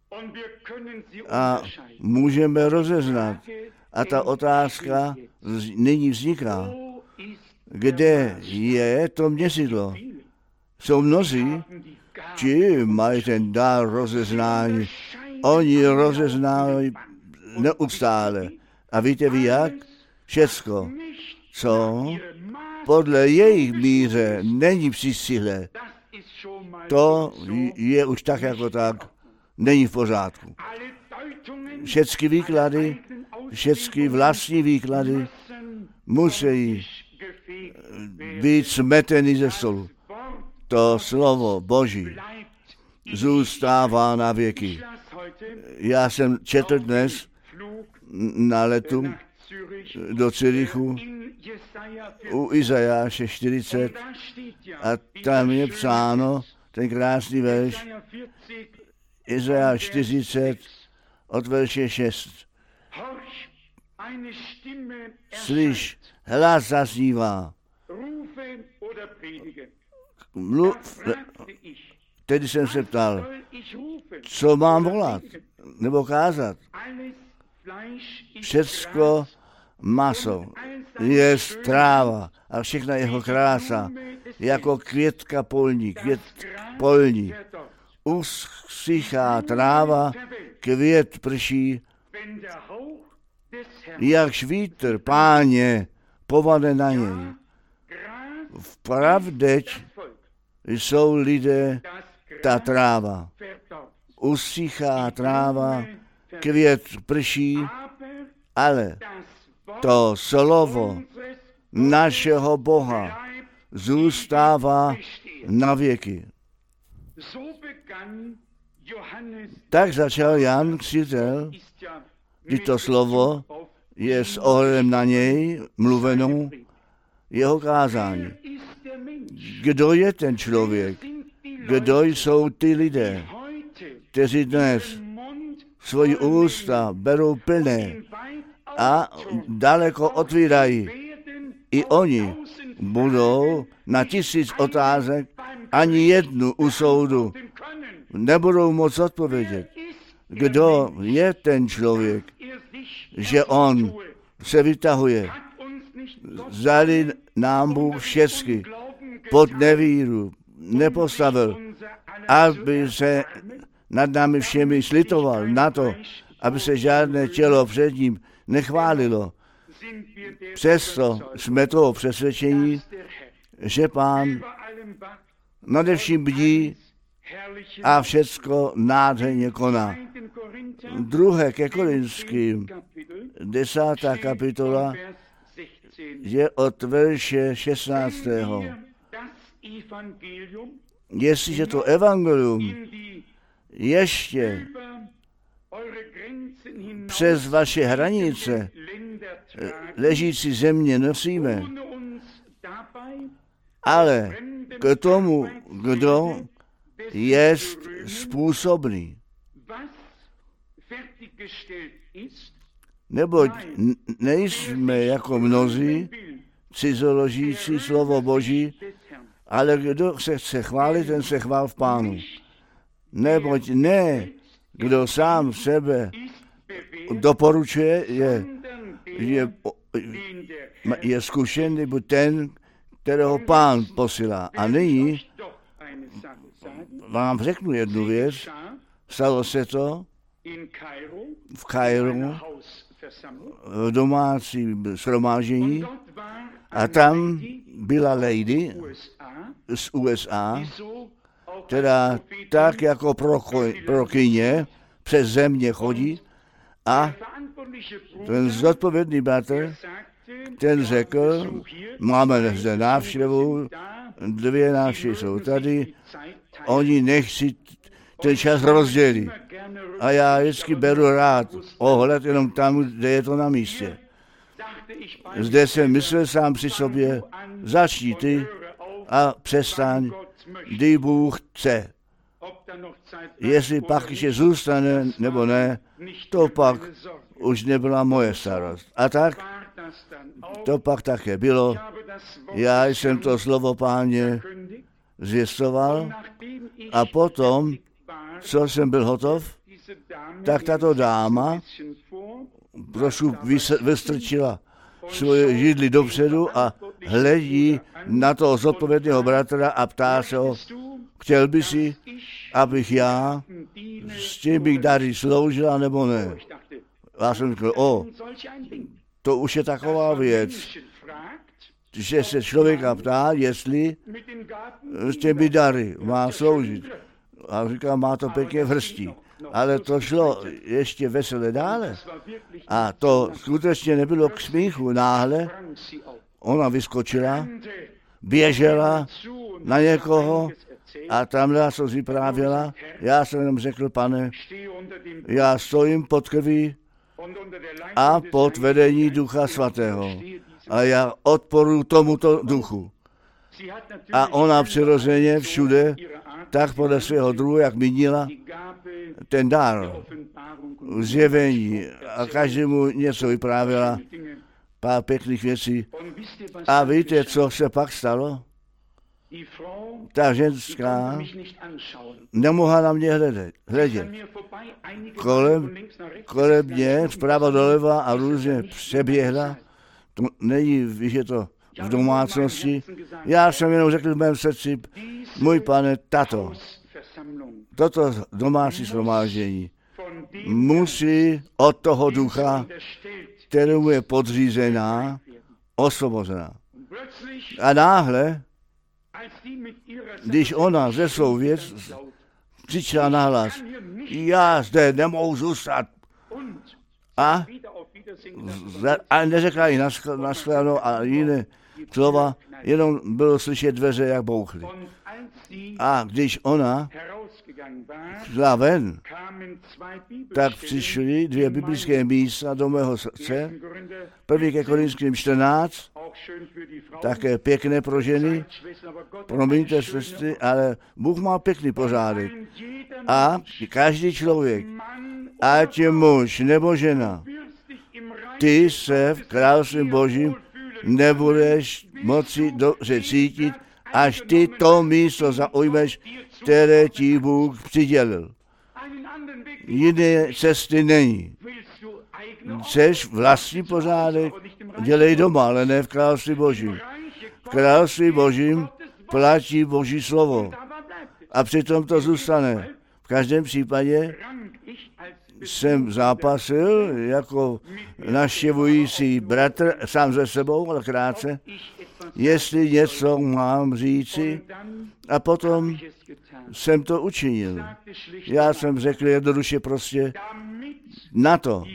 a můžeme rozeznat. A ta otázka nyní vzniká. Kde je to měřidlo? Jsou mnozí, či mají ten dar rozeznání. Oni rozeznávají neustále. A víte vy jak? Všecko, co podle jejich míře není při síle, to je už tak jako tak, není v pořádku. Všechny výklady, všechny vlastní výklady musí být smeteny ze stolu. To slovo Boží zůstává na věky. Já jsem četl dnes na letu do Cyrichu u Izajáše 40 a tam je psáno ten krásný verš Izajáš 40 od verše 6. Slyš, hlas zaznívá. Tedy jsem se ptal, co mám volat nebo kázat. Všecko maso je tráva a všechna jeho krása, jako květka polní, usychá tráva, květ prší, jakž vítr, Páně, povane na něj. Vpravdeť jsou lidé ta tráva. Usychá tráva, květ prší, ale to slovo našeho Boha zůstává na věky. Tak začal Jan Křtitel, kdy to slovo je s ohledem na něj mluvenou jeho kázání. Kdo je ten člověk? Kdo jsou ty lidé, kteří dnes svoji ústa berou plné a daleko otvírají? I oni budou na 1000 otázek ani jednu u soudu nebudou moct odpovědět. Kdo je ten člověk, že on se vytahuje? Zdali nám Bůh všechny pod nevíru nepostavil, aby se nad námi všemi slitoval na to, aby se žádné tělo před ním nechválilo. Přesto jsme toho přesvědčení, že Pán nade vším bdí a všecko nádherně koná. 2. ke Korinským, 10. kapitola, je od verše 16. Jestliže to evangelium ještě přes vaše hranice ležící země nosíme, ale k tomu, kdo je způsobný. Neboť nejsme jako mnozí cizoložící slovo Boží, ale kdo se chce chválit, ten se chvál v Pánu. Neboť ne, kdo sám sebe doporučuje, je zkušen, nebo ten, kterého Pán posílá. A nyní vám řeknu jednu věc. Stalo se to v Kairu, v domácím shromáždění, a tam byla lady z USA, která tak jako prorokyně přes země chodí, a ten zodpovědný bratr, ten řekl, máme zde návštěvu, 2 návštěvy jsou tady, oni nechci ten čas rozdělit. A já vždycky beru rád ohled jenom tam, kde je to na místě. Zde jsem myslel sám při sobě, začni ty a přestaň, kdy Bůh chce. Jestli pak ještě zůstane nebo ne, to pak už nebyla moje starost. A tak to pak také bylo. Já jsem to slovo Páně zvěstoval a potom, co jsem byl hotov, tak tato dáma trošku vystrčila svoje židli dopředu a hledí na toho zodpovědného bratra a ptá se ho, chtěl by si, abych já s těmi dary sloužila nebo ne. Já jsem řekl, to už je taková věc, že se člověka ptá, jestli s těmi dary má sloužit. A říká, má to pěkně v hrstí. Ale to šlo ještě veselé dále. A to skutečně nebylo k smíchu. Náhle ona vyskočila, běžela na někoho a tamhle co vyprávěla. Já jsem jenom řekl, pane, já stojím pod krví a pod vedení Ducha Svatého. A já odporuji tomuto duchu. A ona přirozeně všude, tak podle svého druhu, jak mínila, ten dar zjevení a každému něco vyprávěla, pár pěkných věcí. A víte, co se pak stalo? Ta ženská nemohla na mě hledět. Kolem mě, zprava doleva a různě přeběhla. To není, víš, je to v domácnosti. Já jsem jenom řekl v mém srdci, můj pane, toto domácí shromáždění musí od toho ducha, kterému je podřízená, osvobozená. A náhle, když ona ze svou věc křičela nahlas, já zde nemohu zůstat. A neřekla jí naschledanou a jiné slova, jenom bylo slyšet dveře, jak bouchly. A když ona šla ven, tak přišly 2 biblické místa do mého srdce. První ke Korinským 14, také pěkné pro ženy. Promiňte, sestry, ale Bůh má pěkný pořádek. A každý člověk, ať je muž nebo žena, ty se v království Božím nebudeš moci dobře cítit, až ty to místo zaujmeš, které ti Bůh přidělil. Jiné cesty není. Chceš vlastní pořádek? Dělej doma, ale ne v království Božím. V království Božím platí Boží slovo. A přitom to zůstane. V každém případě jsem zápasil jako navštěvující bratr sám ze sebou, ale krátce, jestli něco mám říci, a potom jsem to učinil. Já jsem řekl jednoduše prostě na to,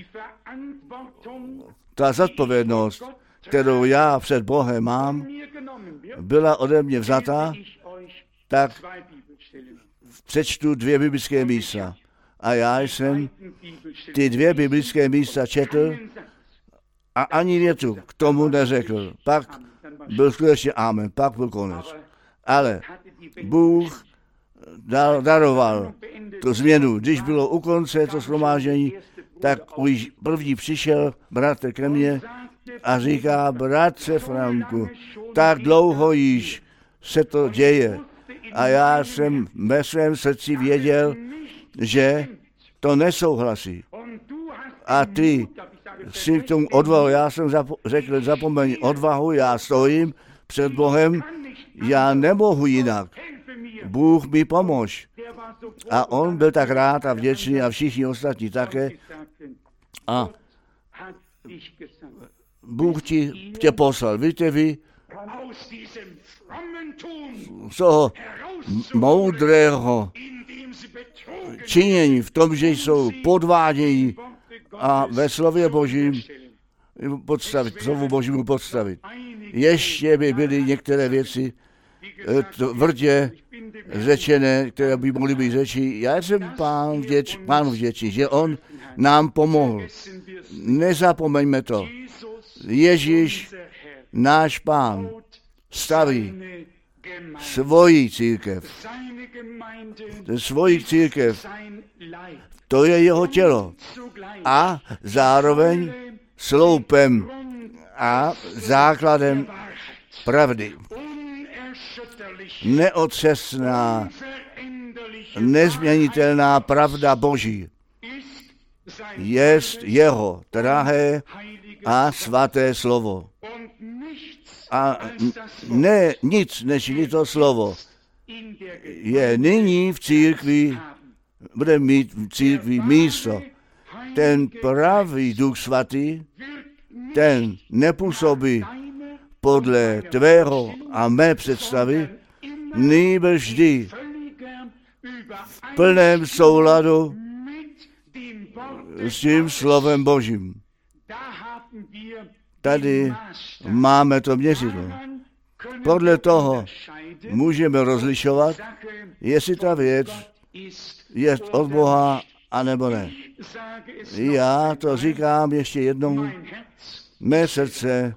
ta zodpovědnost, kterou já před Bohem mám, byla ode mě vzata, tak přečtu 2 biblické místa. A já jsem ty 2 biblické místa četl a ani větu k tomu neřekl. Pak byl skutečně amen, pak byl konec. Ale Bůh daroval tu změnu. Když bylo u konce to shromáždění, tak už první přišel bratr ke mně a říká, bratře Franku, tak dlouho již se to děje. A já jsem ve svém srdci věděl, že to nesouhlasí. A ty si k tomu odvahu, já jsem řekl, zapomeň odvahu, já stojím před Bohem, já nemohu jinak. Bůh mi pomož. A on byl tak rád a vděčný a všichni ostatní také. A Bůh tě poslal. Víte vy, z toho moudrého činění v tom, že jsou podvádění a ve slově Božím podstavit, slovu Božímu podstavit. Ještě by byly některé věci tvrdě řečené, které by mohly být řeči. Já jsem Pánu vděčný, že on nám pomohl. Nezapomeňme to. Ježíš, náš Pán, staví svoji církev. Svoji církev. To je jeho tělo. A zároveň sloupem a základem pravdy. Neotřesná, nezměnitelná pravda Boží jest jeho drahé a svaté slovo. A ne nic, než to slovo je nyní v církvi, bude mít v církvi místo. Ten pravý Duch Svatý, ten nepůsobí podle tvého a mé představy, nýbrž vždy v plném souladu s tím slovem Božím. Tady máme to měřidlo. Podle toho můžeme rozlišovat, jestli ta věc je od Boha, anebo ne. Já to říkám ještě jednou. Mé srdce,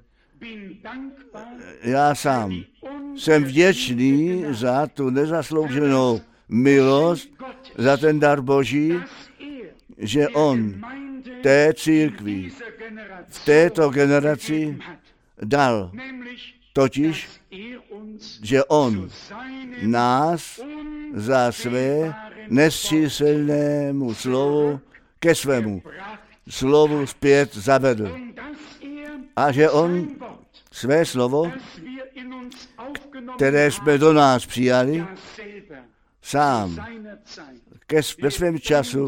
já sám jsem vděčný za tu nezaslouženou milost, za ten dar Boží, že on té církvi v této generaci dal. Totiž, že on nás za své nesčíselnému slovu ke svému slovu zpět zavedl. A že on své slovo, které jsme do nás přijali, sám ve svém času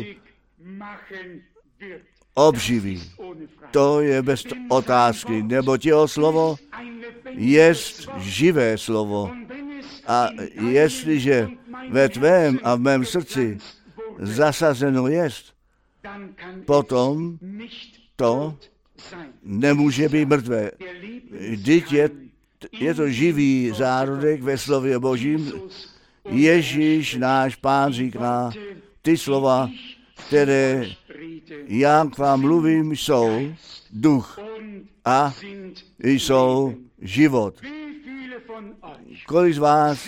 obživí. To je bez otázky, neboť jeho slovo je živé slovo. A jestliže ve tvém a v mém srdci zasazeno jest, potom to nemůže být mrtvé. Vždyť je to živý zárodek ve slově Božím. Ježíš, náš Pán, říká, ty slova, které já k vám mluvím, jsou duch a jsou život. Kolik z vás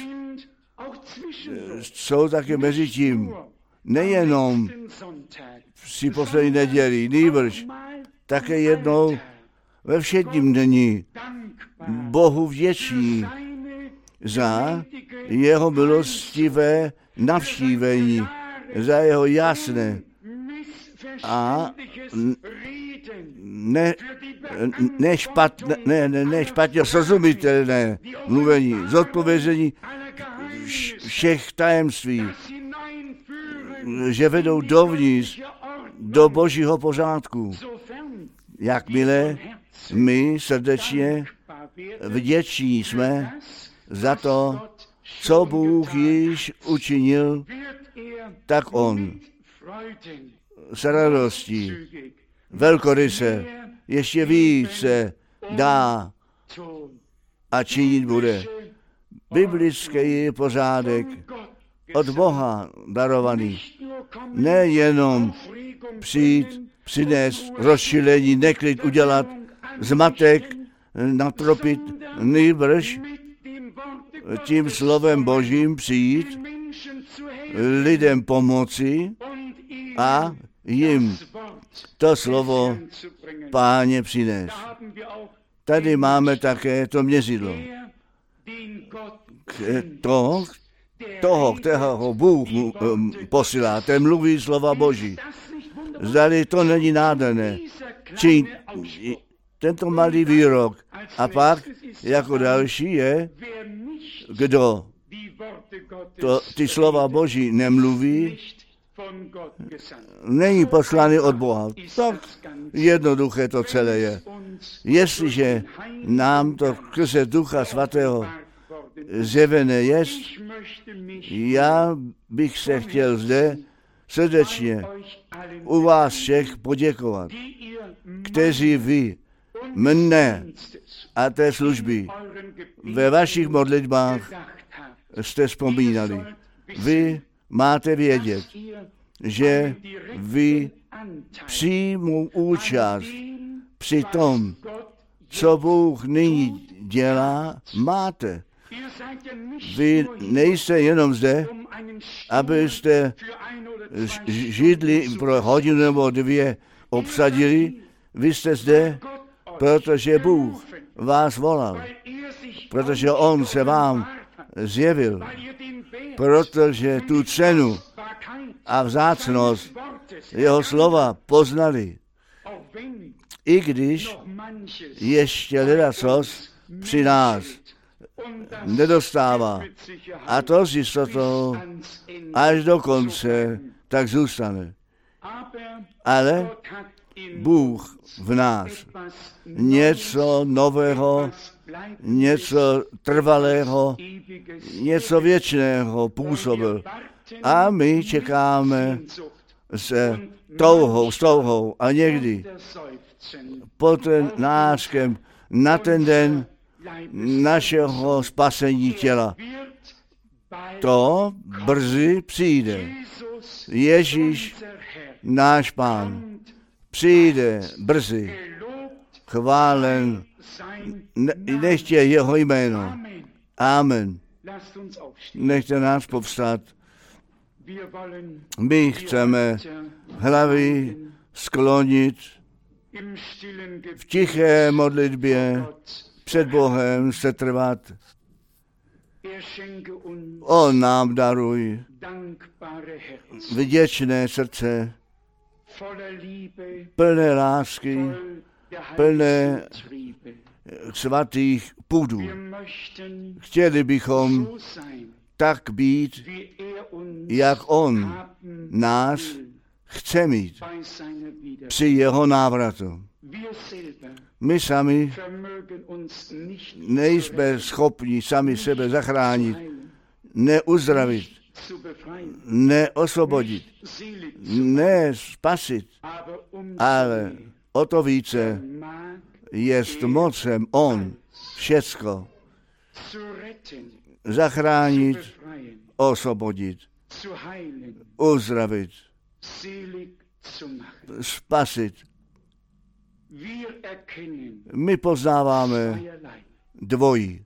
jsou také mezi tím, nejenom si poslední neděli, nýbrž také jednou ve všedním dni Bohu vděčí za jeho milostivé navštívení, za jeho jasné a nešpatně srozumitelné mluvení, zodpovězení všech tajemství, že vedou dovnitř do Božího pořádku. Jakmile my srdečně vděční jsme za to, co Bůh již učinil, tak on s radostí velkoryse ještě více dá a činit bude. Biblický pořádek od Boha darovaný. Nejenom přijít, přinést rozšilení, neklid udělat, zmatek, natropit, nýbrž tím slovem Božím přijít, lidem pomoci a jim to slovo Páně přinést. Tady máme také to měřidlo. Toho, kterého Bůh posílá, ten mluví slova Boží. Zdali to není nádherné. Či tento malý výrok. A pak jako další je, kdo ty slova Boží nemluví, není poslaný od Boha. Tak jednoduché to celé je. Jestliže nám to skrze Ducha Svatého zjevené jest, já bych se chtěl zde srdečně u vás všech poděkovat, kteří vy mne a té služby ve vašich modlitbách jste vzpomínali. Vy máte vědět, že vy přímou účast při tom, co Bůh nyní dělá, máte. Vy nejste jenom zde, abyste židli pro hodinu nebo dvě obsadili. Vy jste zde, protože Bůh vás volal, protože On se vám zjevil, protože tu cenu a vzácnost jeho slova poznali. I když ještě ledacos při nás nedostává. A to s jistotou až do konce tak zůstane. Ale Bůh v nás něco nového, něco trvalého, něco věčného působil. A my čekáme s touhou a někdy pod ten nářkem na ten den našeho spasení těla. To brzy přijde. Ježíš, náš Pán, přijde brzy. Chválen nechtě jeho jméno. Amen. Nechte nás povstat. My chceme hlavy sklonit v tiché modlitbě před Bohem se trvat. On nám daruj vděčné srdce, plné lásky, plné svatých půdů. Chtěli bychom tak být, jak On nás chce mít při jeho návratu. My sami nejsme schopni sami sebe zachránit, neuzdravit, neosvobodit, ne spasit, ale o to více jest mocem On všecko zachránit, osvobodit, uzdravit, spasit. My poznáváme dvojí.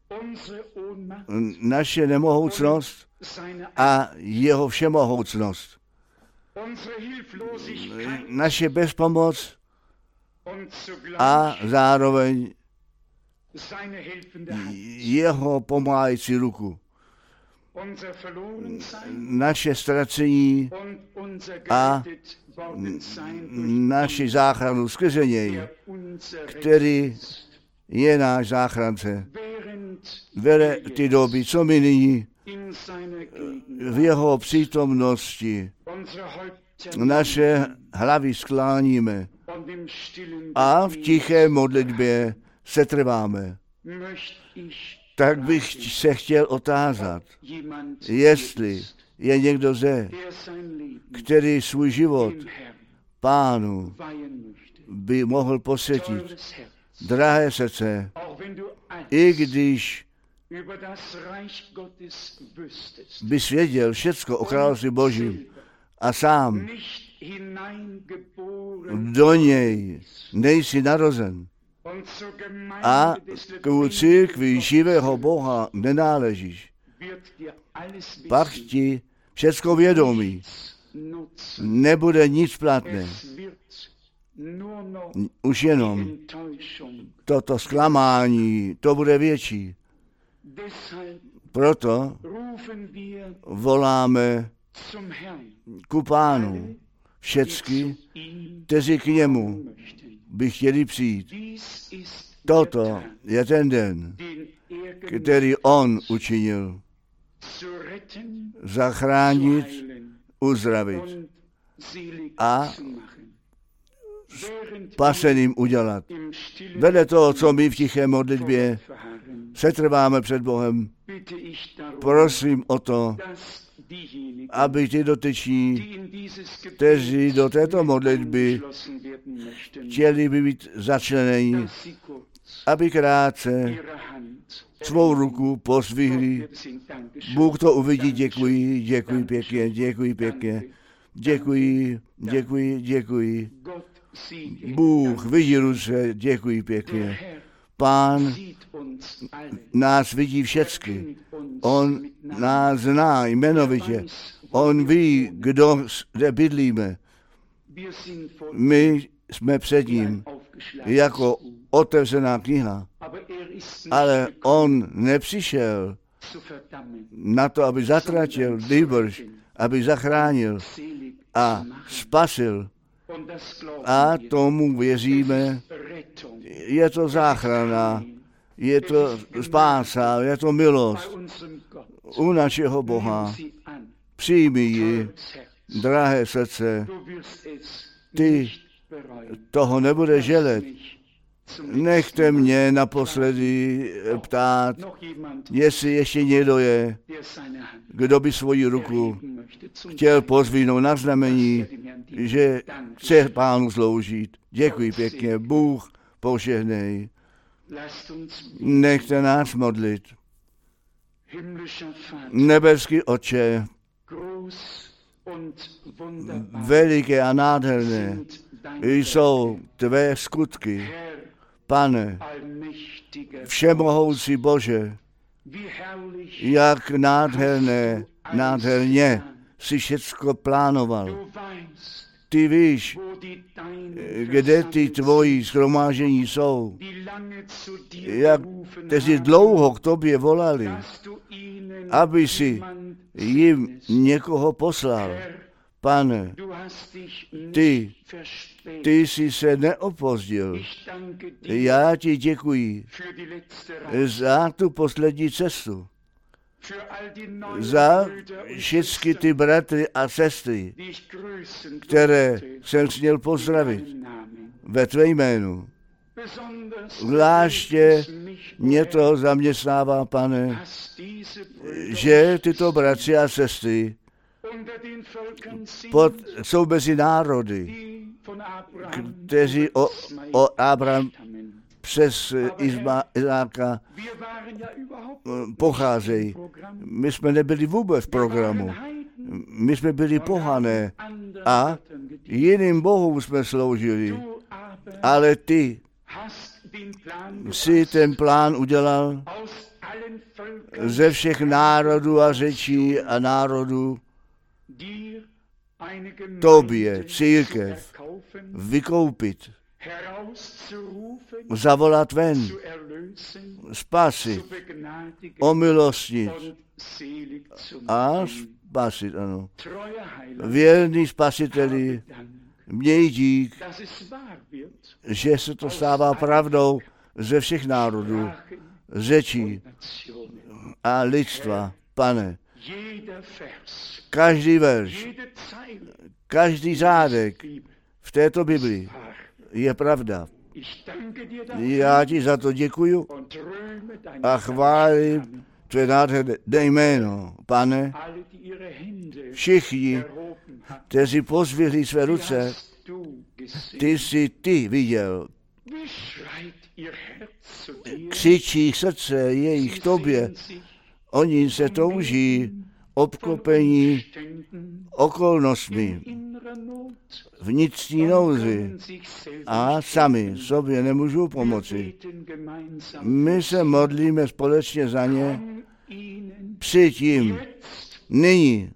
Naše nemohoucnost a jeho všemohoucnost. Naše bezpomoc a zároveň jeho pomáhající ruku. Naše ztracení a naši záchranu skrze něj, který je náš záchrance. Vede ty doby, co my nyní v jeho přítomnosti naše hlavy skláníme a v tiché modlitbě se trváme. Tak bych se chtěl otázat, jestli je někdo zde, který svůj život Pánu by mohl posvětit. Drahé srdce, i když bys věděl všecko o království Božím a sám do něj nejsi narozen a k církvi živého Boha nenáležíš, pak ti všecko vědomí nebude nic platné. Už jenom toto zklamání, to bude větší. Proto voláme ku Pánu všecky, kteří k němu by chtěli přijít. Toto je ten den, který on učinil. Zachránit, uzdravit a spaseným udělat. Vedle toho, co my v tiché modlitbě setrváme před Bohem, prosím o to, aby ti dotyční, kteří do této modlitby chtěli by být začleněni, aby krátce svou ruku pozdvihli. Bůh to uvidí, děkuji, děkuji pěkně, děkuji pěkně, děkuji, děkuji, děkuji. Bůh vidí ruce, děkuji pěkně. Pán nás vidí všecky. On nás zná jmenovitě. On ví, kde bydlíme. My jsme před ním jako otevřená kniha. Ale on nepřišel na to, aby zatratil, nýbrž, aby zachránil a spasil. A tomu věříme. Je to záchrana, je to spása, je to milost u našeho Boha. Přijmi ji, drahé srdce, ty toho nebudeš želet. Nechte mě naposledy ptát, jestli ještě někdo je, kdo by svoji ruku chtěl pozvinout na znamení, že chce Pánu sloužit. Děkuji pěkně, Bůh požehnej. Nechte nás modlit. Nebeský Otče, veliké a nádherné jsou tvé skutky. Pane, všemohoucí Bože, jak nádherně si všecko plánoval. Ty víš, kde ty tvoji shromáždění jsou, jak kteří dlouho k tobě volali, aby si jim někoho poslal. Pane, ty jsi se neopozdil. Já ti děkuji za tu poslední cestu. Za všechny ty bratry a sestry, které jsem směl pozdravit ve tvé jménu. Zvláště mě to zaměstnává, Pane, že tyto bratři a sestry jsou mezi národy, kteří o Abraham přes Izáka pocházejí. My jsme nebyli vůbec v programu. My jsme byli pohané a jiným bohům jsme sloužili. Ale ty si ten plán udělal ze všech národů a řečí a národů tobě, církev, vykoupit, zavolat ven, spasit, omilostnit a spasit, ano. Věrný spasiteli, měj dík, že se to stává pravdou ze všech národů, řečí a lidstva. Pane, každý verš, každý řádek v této Biblii je pravda. Já ti za to děkuju a chválím tvé nádherné jméno, Pane. Všichni, kteří pozvihli své ruce, ty viděl. Křičí srdce jejich tobě. Oni se touží obklopení okolnostmi, vnitřní nouzi a sami sobě nemůžou pomoci. My se modlíme společně za ně, přijď jim nyní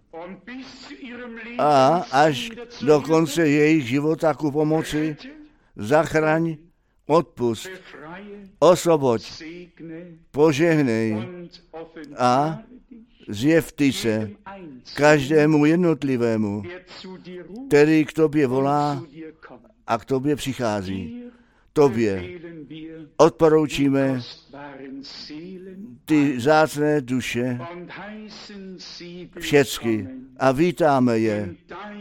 a až do konce jejich života ku pomoci, zachraň, odpust, osvoboď, požehnej a zjev ty se každému jednotlivému, který k tobě volá a k tobě přichází. Tobě odporoučíme ty vzácné duše všecky a vítáme je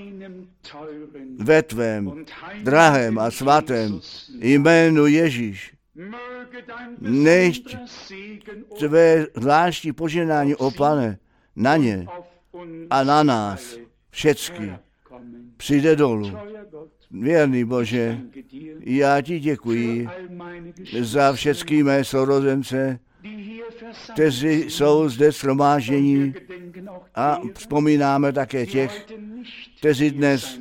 ve tvém drahém a svatém jménu Ježíš. Nechť tvé zvláštní požehnání, o Pane, na ně a na nás všecky přijde dolů. Věrný Bože, já ti děkuji za všechny mé sourozence, kteří jsou zde shromáždění a vzpomínáme také těch, kteří dnes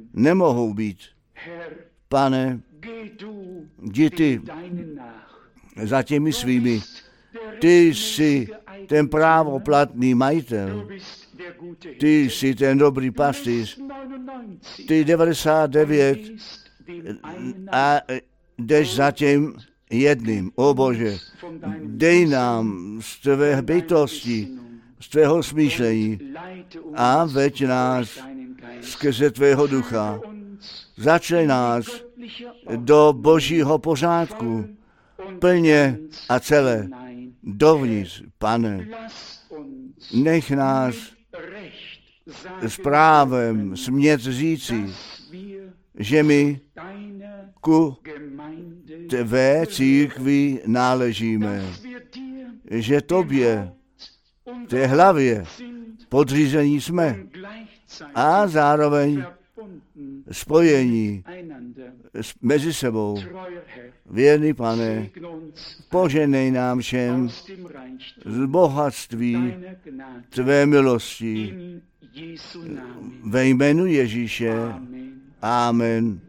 nemohou být. Pane, jdi ty za těmi svými. Ty jsi ten právoplatný majitel. Ty jsi ten dobrý pastýř. Ty 99 a jdeš za tím jedným. O Bože, dej nám z tvé bytosti, z tvého smýšlení a veď nás skrze tvého ducha. Začnej nás do božího pořádku, plně a celé, dovnitř, Pane. Nech nás s právem smět říci, že my ku tvé církvi náležíme, že tobě, té hlavě, podřízení jsme a zároveň spojení mezi sebou. Věrný Pane, poženej nám všem z bohatství tvé milosti ve jménu Ježíše. Amen.